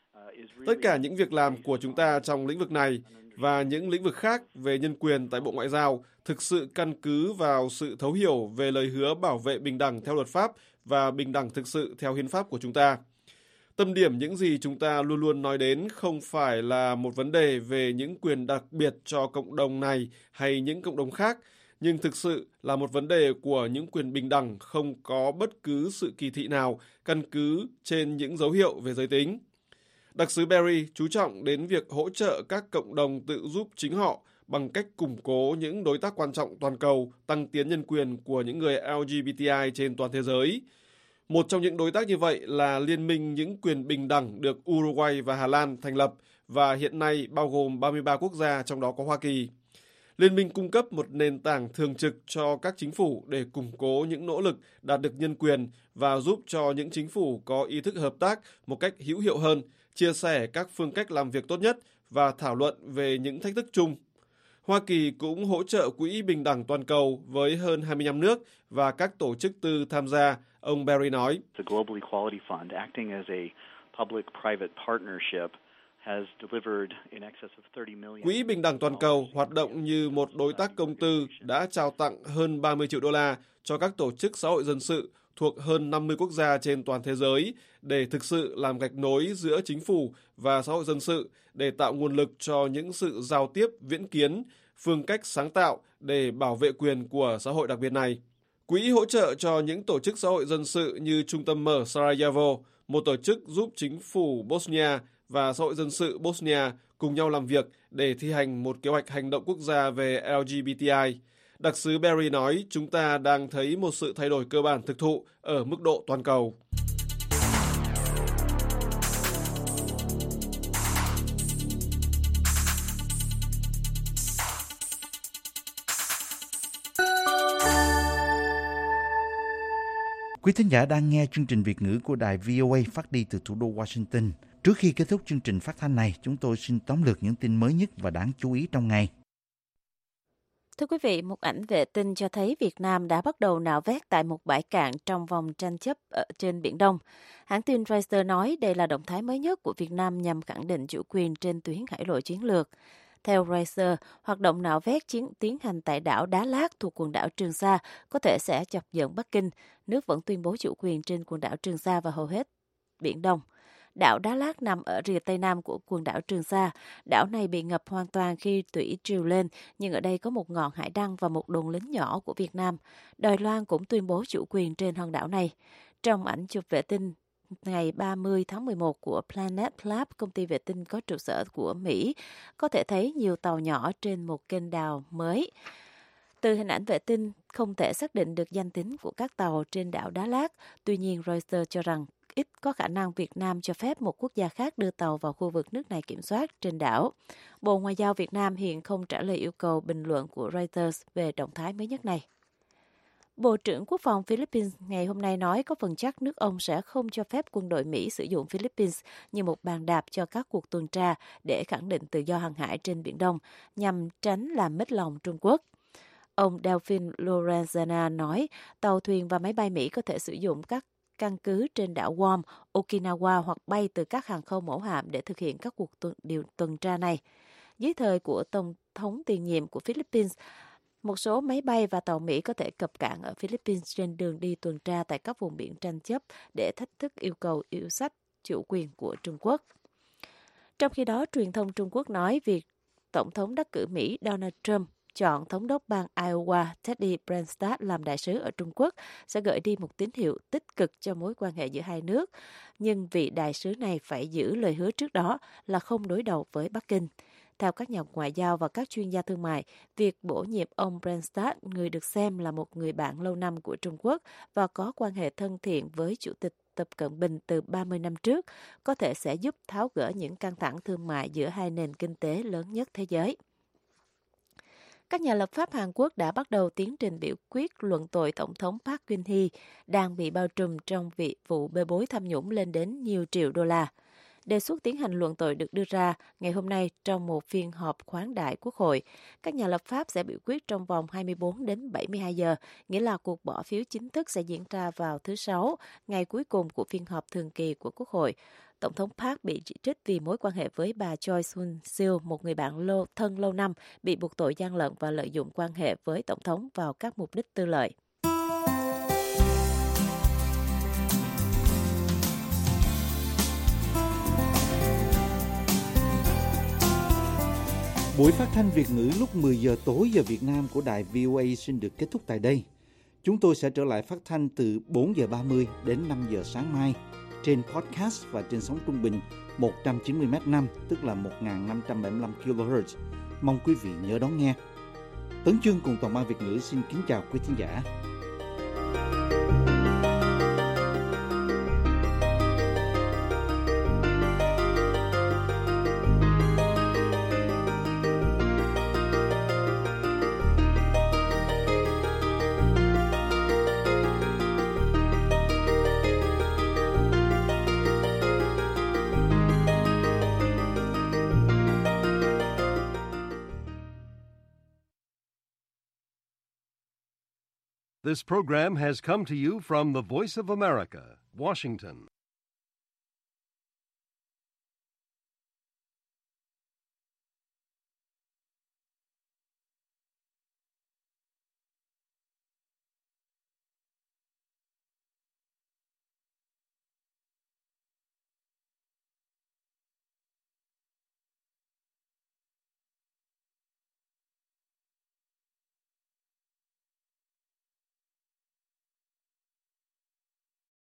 tất cả những việc làm của chúng ta trong lĩnh vực này và những lĩnh vực khác về nhân quyền tại Bộ Ngoại giao thực sự căn cứ vào sự thấu hiểu về lời hứa bảo vệ bình đẳng theo luật pháp và bình đẳng thực sự theo hiến pháp của chúng ta. Tâm điểm những gì chúng ta luôn luôn nói đến không phải là một vấn đề về những quyền đặc biệt cho cộng đồng này hay những cộng đồng khác, nhưng thực sự là một vấn đề của những quyền bình đẳng không có bất cứ sự kỳ thị nào căn cứ trên những dấu hiệu về giới tính. Đặc sứ Berry chú trọng đến việc hỗ trợ các cộng đồng tự giúp chính họ bằng cách củng cố những đối tác quan trọng toàn cầu, tăng tiến nhân quyền của những người LGBTI trên toàn thế giới. Một trong những đối tác như vậy là Liên minh những quyền bình đẳng được Uruguay và Hà Lan thành lập và hiện nay bao gồm 33 quốc gia, trong đó có Hoa Kỳ. Liên minh cung cấp một nền tảng thường trực cho các chính phủ để củng cố những nỗ lực đạt được nhân quyền và giúp cho những chính phủ có ý thức hợp tác một cách hữu hiệu hơn, chia sẻ các phương cách làm việc tốt nhất và thảo luận về những thách thức chung. Hoa Kỳ cũng hỗ trợ Quỹ Bình đẳng Toàn cầu với hơn 25 nước và các tổ chức tư tham gia, ông Berry nói. The Global Equality Fund, acting as a public-private partnership, has delivered in excess of 30 million. Quỹ Bình đẳng Toàn cầu hoạt động như một đối tác công tư đã trao tặng hơn 30 triệu đô la cho các tổ chức xã hội dân sự thuộc hơn 50 quốc gia trên toàn thế giới để thực sự làm gạch nối giữa chính phủ và xã hội dân sự để tạo nguồn lực cho những sự giao tiếp viễn kiến, phương cách sáng tạo để bảo vệ quyền của xã hội đặc biệt này. Quỹ hỗ trợ cho những tổ chức xã hội dân sự như Trung tâm Mở Sarajevo, một tổ chức giúp chính phủ Bosnia và xã hội dân sự Bosnia cùng nhau làm việc để thi hành một kế hoạch hành động quốc gia về LGBTI. Đặc sứ Berry nói chúng ta đang thấy một sự thay đổi cơ bản thực thụ ở mức độ toàn cầu. Quý thính giả đang nghe chương trình Việt ngữ của đài VOA phát đi từ thủ đô Washington. Trước khi kết thúc chương trình phát thanh này, chúng tôi xin tóm lược những tin mới nhất và đáng chú ý trong ngày. Thưa quý vị, một ảnh vệ tinh cho thấy Việt Nam đã bắt đầu nạo vét tại một bãi cạn trong vòng tranh chấp ở trên Biển Đông. Hãng tin Reuters nói đây là động thái mới nhất của Việt Nam nhằm khẳng định chủ quyền trên tuyến hải lộ chiến lược. Theo Reuters, hoạt động nạo vét tiến hành tại đảo Đá Lát thuộc quần đảo Trường Sa có thể sẽ chọc giận Bắc Kinh. Nước vẫn tuyên bố chủ quyền trên quần đảo Trường Sa và hầu hết Biển Đông. Đảo Đá Lát nằm ở rìa tây nam của quần đảo Trường Sa. Đảo này bị ngập hoàn toàn khi thủy triều lên, nhưng ở đây có một ngọn hải đăng và một đồn lính nhỏ của Việt Nam. Đài Loan cũng tuyên bố chủ quyền trên hòn đảo này. Trong ảnh chụp vệ tinh ngày 30 tháng 11 của Planet Lab, công ty vệ tinh có trụ sở của Mỹ, có thể thấy nhiều tàu nhỏ trên một kênh đào mới. Từ hình ảnh vệ tinh, không thể xác định được danh tính của các tàu trên đảo Đá Lát. Tuy nhiên, Reuters cho rằng ít có khả năng Việt Nam cho phép một quốc gia khác đưa tàu vào khu vực nước này kiểm soát trên đảo. Bộ Ngoại giao Việt Nam hiện không trả lời yêu cầu bình luận của Reuters về động thái mới nhất này. Bộ trưởng Quốc phòng Philippines ngày hôm nay nói có phần chắc nước ông sẽ không cho phép quân đội Mỹ sử dụng Philippines như một bàn đạp cho các cuộc tuần tra để khẳng định tự do hàng hải trên Biển Đông nhằm tránh làm mất lòng Trung Quốc. Ông Delfin Lorenzana nói tàu thuyền và máy bay Mỹ có thể sử dụng các căn cứ trên đảo Guam, Okinawa hoặc bay từ các hàng không mẫu hạm để thực hiện các cuộc tuần tra này. Dưới thời của Tổng thống tiền nhiệm của Philippines, một số máy bay và tàu Mỹ có thể cập cảng ở Philippines trên đường đi tuần tra tại các vùng biển tranh chấp để thách thức yêu cầu yêu sách chủ quyền của Trung Quốc. Trong khi đó, truyền thông Trung Quốc nói việc Tổng thống đắc cử Mỹ Donald Trump chọn thống đốc bang Iowa Teddy Branstad làm đại sứ ở Trung Quốc sẽ gửi đi một tín hiệu tích cực cho mối quan hệ giữa hai nước. Nhưng vị đại sứ này phải giữ lời hứa trước đó là không đối đầu với Bắc Kinh. Theo các nhà ngoại giao và các chuyên gia thương mại, việc bổ nhiệm ông Branstad, người được xem là một người bạn lâu năm của Trung Quốc và có quan hệ thân thiện với Chủ tịch Tập Cận Bình từ 30 năm trước, có thể sẽ giúp tháo gỡ những căng thẳng thương mại giữa hai nền kinh tế lớn nhất thế giới. Các nhà lập pháp Hàn Quốc đã bắt đầu tiến trình biểu quyết luận tội Tổng thống Park Geun-hye đang bị bao trùm trong vụ bê bối tham nhũng lên đến nhiều triệu đô la. Đề xuất tiến hành luận tội được đưa ra ngày hôm nay trong một phiên họp khoáng đại Quốc hội. Các nhà lập pháp sẽ biểu quyết trong vòng 24 đến 72 giờ, nghĩa là cuộc bỏ phiếu chính thức sẽ diễn ra vào thứ Sáu, ngày cuối cùng của phiên họp thường kỳ của Quốc hội. Tổng thống Park bị chỉ trích vì mối quan hệ với bà Choi Soon-sil, một người bạn thân lâu năm, bị buộc tội gian lận và lợi dụng quan hệ với Tổng thống vào các mục đích tư lợi. Buổi phát thanh Việt ngữ lúc 10 giờ tối giờ Việt Nam của đài VOA xin được kết thúc tại đây. Chúng tôi sẽ trở lại phát thanh từ 4 giờ 30 đến 5 giờ sáng mai trên podcast và trên sóng trung bình 190m5, tức là 1575 kHz. Mong quý vị nhớ đón nghe. Tấn Chương cùng toàn ban Việt ngữ xin kính chào quý thính giả. This program has come to you from the Voice of America, Washington.